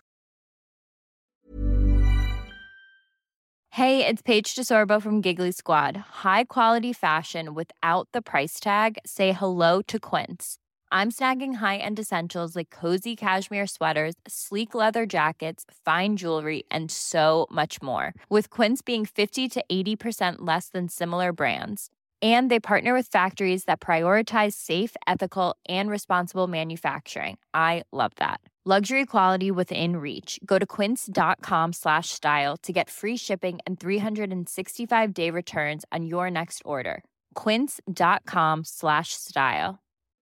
Hey, it's Paige DeSorbo from Giggly Squad. High quality fashion without the price tag. Say hello to Quince. I'm snagging high-end essentials like cozy cashmere sweaters, sleek leather jackets, fine jewelry, and so much more. With Quince being fifty to eighty percent less than similar brands. And they partner with factories that prioritize safe, ethical, and responsible manufacturing. I love that. Luxury quality within reach. Go to quince.com slash style to get free shipping and three sixty-five day returns on your next order. Quince.com slash style.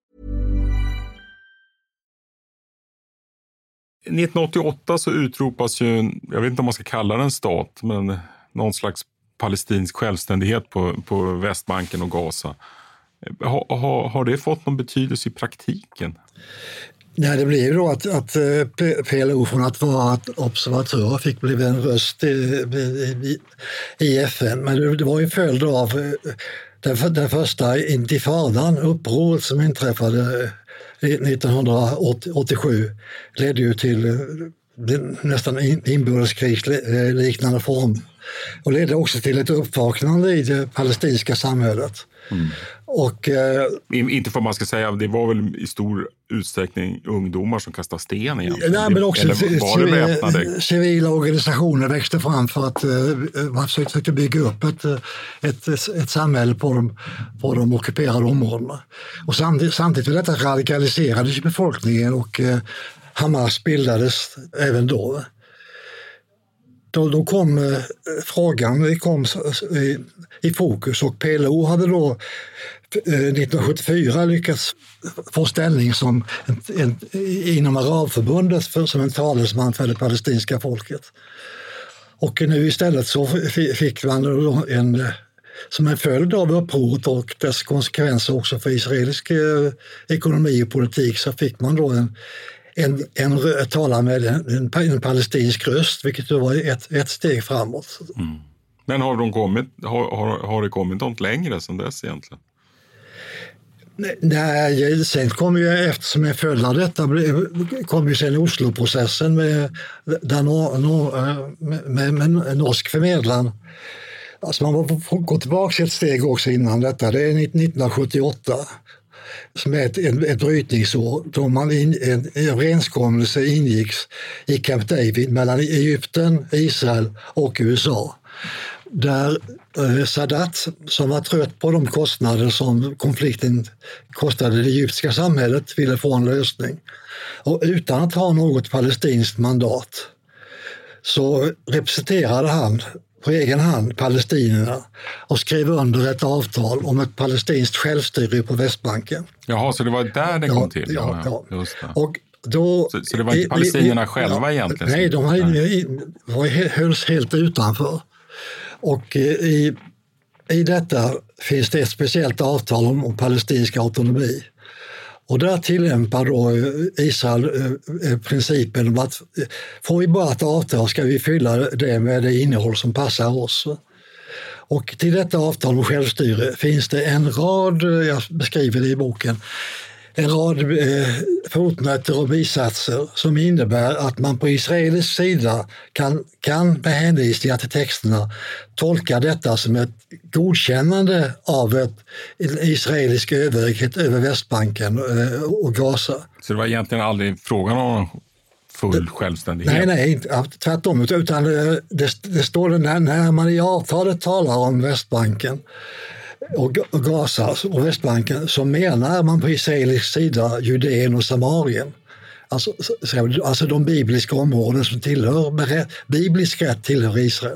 nittonhundraåttioåtta så utropas ju, jag vet inte om man ska kalla den stat, men någon slags palestinsk självständighet på, på Västbanken och Gaza. Ha, ha, har det fått någon betydelse i praktiken? Nej, det blir ju då att, att P L O från att vara observatör fick bli en röst i, i, i F N. Men det, det var ju en följd av den, den första intifadan, upproret som inträffade nittonhundraåttiosju ledde ju till nästan inbördeskrigsliknande form och ledde också till ett uppvaknande i det palestinska samhället. Mm. Och, eh, inte för man ska säga, det var väl i stor utsträckning ungdomar som kastade sten egentligen. Nej, men också Eller var det väpnade? Civila organisationer växte fram för att uh, man försökte bygga upp ett, ett, ett samhälle på de, på de ockuperade områdena. Och samtidigt, samtidigt med detta radikaliserades befolkningen och uh, Hamas bildades även då. Då, då kom eh, frågan kom, i, i fokus och P L O hade då eh, nittonhundrasjuttiofyra lyckats få ställning som en, en, inom Arabförbundet för, som en talesman för det palestinska folket. Och nu istället så fick man då en, som en följd av upproret och dess konsekvenser också för israelisk eh, ekonomi och politik, så fick man då en En, en talar med en, en palestinsk röst, vilket var ett, ett steg framåt. Mm. Men har, de kommit, har, har, har det kommit något längre sedan dess egentligen? Nej, sen kom ju eftersom en följd av detta kom ju sen Oslo-processen med, där no, no, med, med, med norsk förmedlan. Alltså man får gå tillbaka ett steg också innan detta. Det är nittonhundrasjuttioåtta. Som är ett, ett, ett brytningsår då man in, en, en överenskommelse ingicks i Camp David mellan Egypten, Israel och U S A. Där eh, Sadat, som var trött på de kostnader som konflikten kostade det egyptiska samhället, ville få en lösning. Och utan att ha något palestinskt mandat så representerade han på egen hand palestinierna och skrev under ett avtal om ett palestinskt självstyre på Västbanken. Jaha, så det var där det kom ja, till? Ja, ja. Just det. Och då, så, så det var inte palestinierna i, själva ja, egentligen? Nej, de hade, var, hölls helt utanför. Och i, i detta finns det ett speciellt avtal om, om palestinsk autonomi. Och där tillämpar då Israel eh, principen om att får vi bara ett avtal ska vi fylla det med det innehåll som passar oss. Och till detta avtal om självstyre finns det en rad, jag beskriver det i boken, en rad eh, fotnötter och bisatser som innebär att man på israelisk sida kan, kan med hänvisningar till texterna tolka detta som ett godkännande av ett israelisk överhöghet över Västbanken eh, och Gaza. Så det var egentligen aldrig frågan om full självständighet? Nej, nej, inte, tvärtom. Utan det, det, det står det när, när man i avtalet talar om Västbanken och Gaza och Västbanken, så menar man på israelisk sida Judeen och Samarien. Alltså, alltså de bibliska områden som tillhör, biblisk rätt tillhör Israel.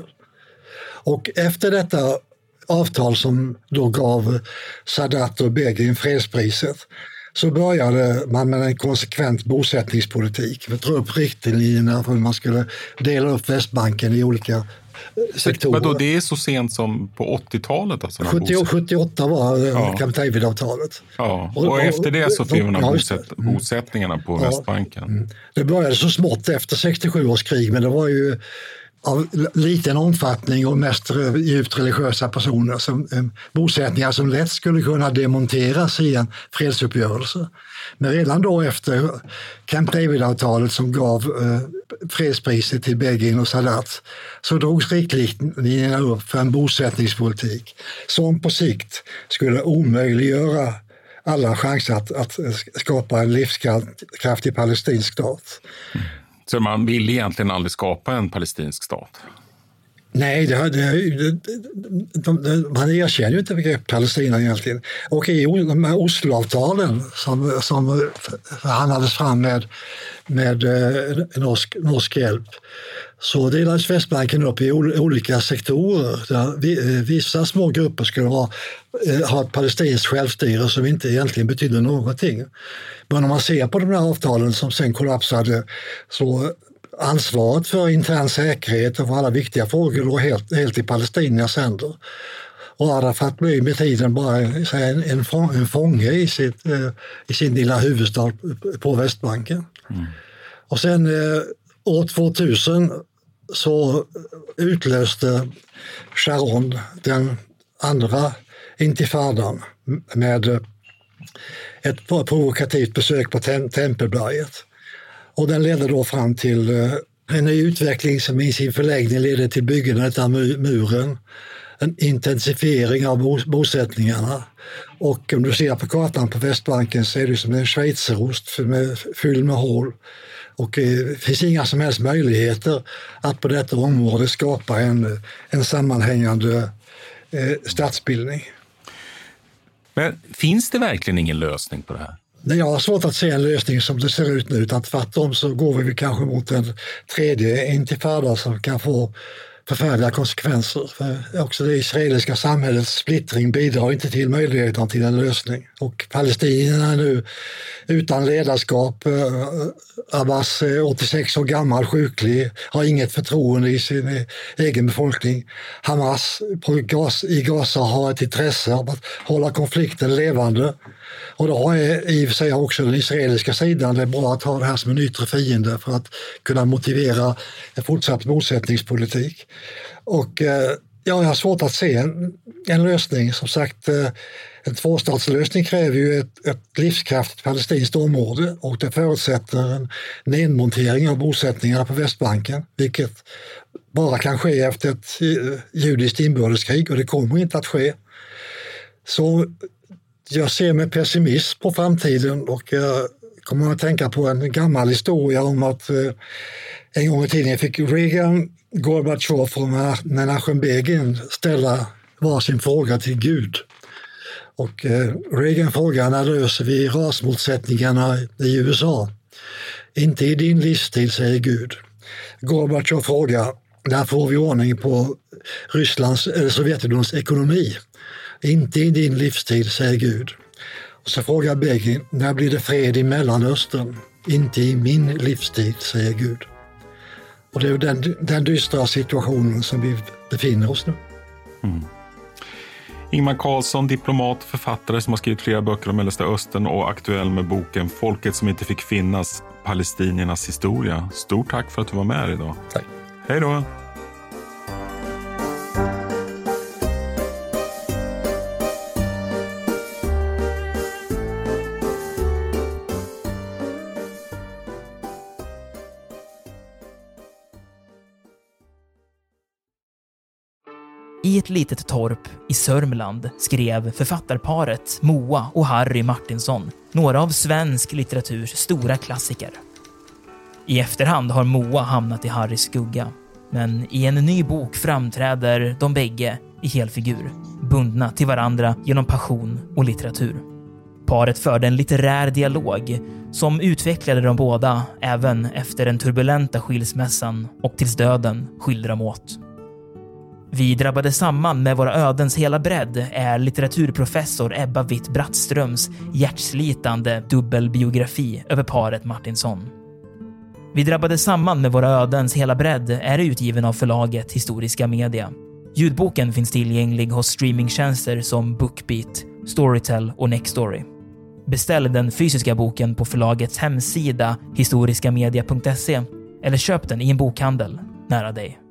Och efter detta avtal som då gav Sadat och Begin fredspriset, så började man med en konsekvent bosättningspolitik. Vi drog upp riktlinjerna för hur man skulle dela upp Västbanken i olika sektorer. Men då det är så sent som på åttiotalet? Alltså, sjuttio, sjuttioåtta var ja. Camp David-avtalet. Ja, och, och, och efter det så fick man ja, bosätt, bosättningarna på ja. Västbanken. Mm. Det började så smått efter sextiosju års krig, men det var ju av liten omfattning och mest djupt religiösa personer, som, eh, bosättningar som lätt skulle kunna demonteras i en fredsuppgörelse. Men redan då efter Camp David-avtalet som gav eh, fredspriset till Begin och Sadat, så drogs riktlinjerna upp för en bosättningspolitik som på sikt skulle omöjliggöra alla chanser att, att skapa en livskraftig palestinsk stat. Mm. Så man vill egentligen aldrig skapa en palestinsk stat? Nej, det, det, det, de, de, man erkänner ju inte begrepp Palestina egentligen. Och i de här Osloavtalen som, som förhandlades fram med, med norsk, norsk hjälp, så delades Västbanken upp i olika sektorer där vissa små grupper skulle ha, ha ett palestinskt självstyre som inte egentligen betyder någonting. Men om man ser på de här avtalen som sen kollapsade, så ansvaret för intern säkerhet och för alla viktiga frågor låg helt, helt i palestiniernas händer. Och Arafat blev med tiden bara en, en, en fånge i, sitt, i sin lilla huvudstad på Västbanken. Mm. Och sen eh, år tvåtusen så utlöste Sharon den andra intifadan med ett provokativt besök på tem- Tempelberget. Och den ledde då fram till en ny utveckling som i sin förlängning ledde till byggandet av muren, en intensifiering av bos- bosättningarna. Och om du ser på kartan på Västbanken så är det som en schweizerost med, fylld med hål. Och det finns inga som helst möjligheter att på detta område skapa en, en sammanhängande eh, stadsbildning. Men finns det verkligen ingen lösning på det här? Nej, jag har svårt att se en lösning som det ser ut nu, utan tvärtom så går vi kanske mot en tredje intifada som kan få förfärliga konsekvenser. För också det israeliska samhällets splittring bidrar inte till möjligheten till en lösning. Och palestinierna är nu utan ledarskap. Abbas är åttiosex år gammal, sjuklig, har inget förtroende i sin egen befolkning. Hamas på Gas, i Gaza har ett intresse av att hålla konflikten levande. Och då är i och för sig också den israeliska sidan det är bra att ha det här som en yttre fiende för att kunna motivera en fortsatt bosättningspolitik. Och ja, jag har svårt att se en, en lösning. Som sagt, en tvåstatslösning kräver ju ett, ett livskraftigt palestinskt område och det förutsätter en nedmontering av bosättningarna på Västbanken, vilket bara kan ske efter ett judiskt inbördeskrig och det kommer inte att ske. Så jag ser med pessimism på framtiden och jag kommer att tänka på en gammal historia om att en gång i tiden fick Reagan, Gorbachev och Menachem Begin ställa varsin fråga till Gud. Och Reagan frågade när löser vi rasmotsättningarna i U S A? Inte i din livstid, säger Gud. Gorbachev frågar när får vi ordning på Rysslands eller Sovjetunionens ekonomi? Inte i din livstid, säger Gud. Och så frågar Begin, när blir det fred i Mellanöstern? Inte i min livstid, säger Gud. Och det är den, den dystra situationen som vi befinner oss nu. Mm. Ingmar Carlsson, diplomat och författare som har skrivit flera böcker om Mellersta Östern och aktuell med boken Folket som inte fick finnas, palestiniernas historia. Stort tack för att du var med idag. Tack. Hej då! I ett litet torp i Sörmland skrev författarparet Moa och Harry Martinsson några av svensk litteraturs stora klassiker. I efterhand har Moa hamnat i Harrys skugga, men i en ny bok framträder de bägge i helfigur, bundna till varandra genom passion och litteratur. Paret förde en litterär dialog som utvecklade de båda även efter den turbulenta skilsmässan och tills döden skilde dem åt. Vi drabbade samman med våra ödens hela bredd är litteraturprofessor Ebba Witt-Brattströms hjärtslitande dubbelbiografi över paret Martinsson. Vi drabbade samman med våra ödens hela bredd är utgiven av förlaget Historiska Media. Ljudboken finns tillgänglig hos streamingtjänster som Bookbeat, Storytel och Nextory. Beställ den fysiska boken på förlagets hemsida historiskamedia punkt se eller köp den i en bokhandel nära dig.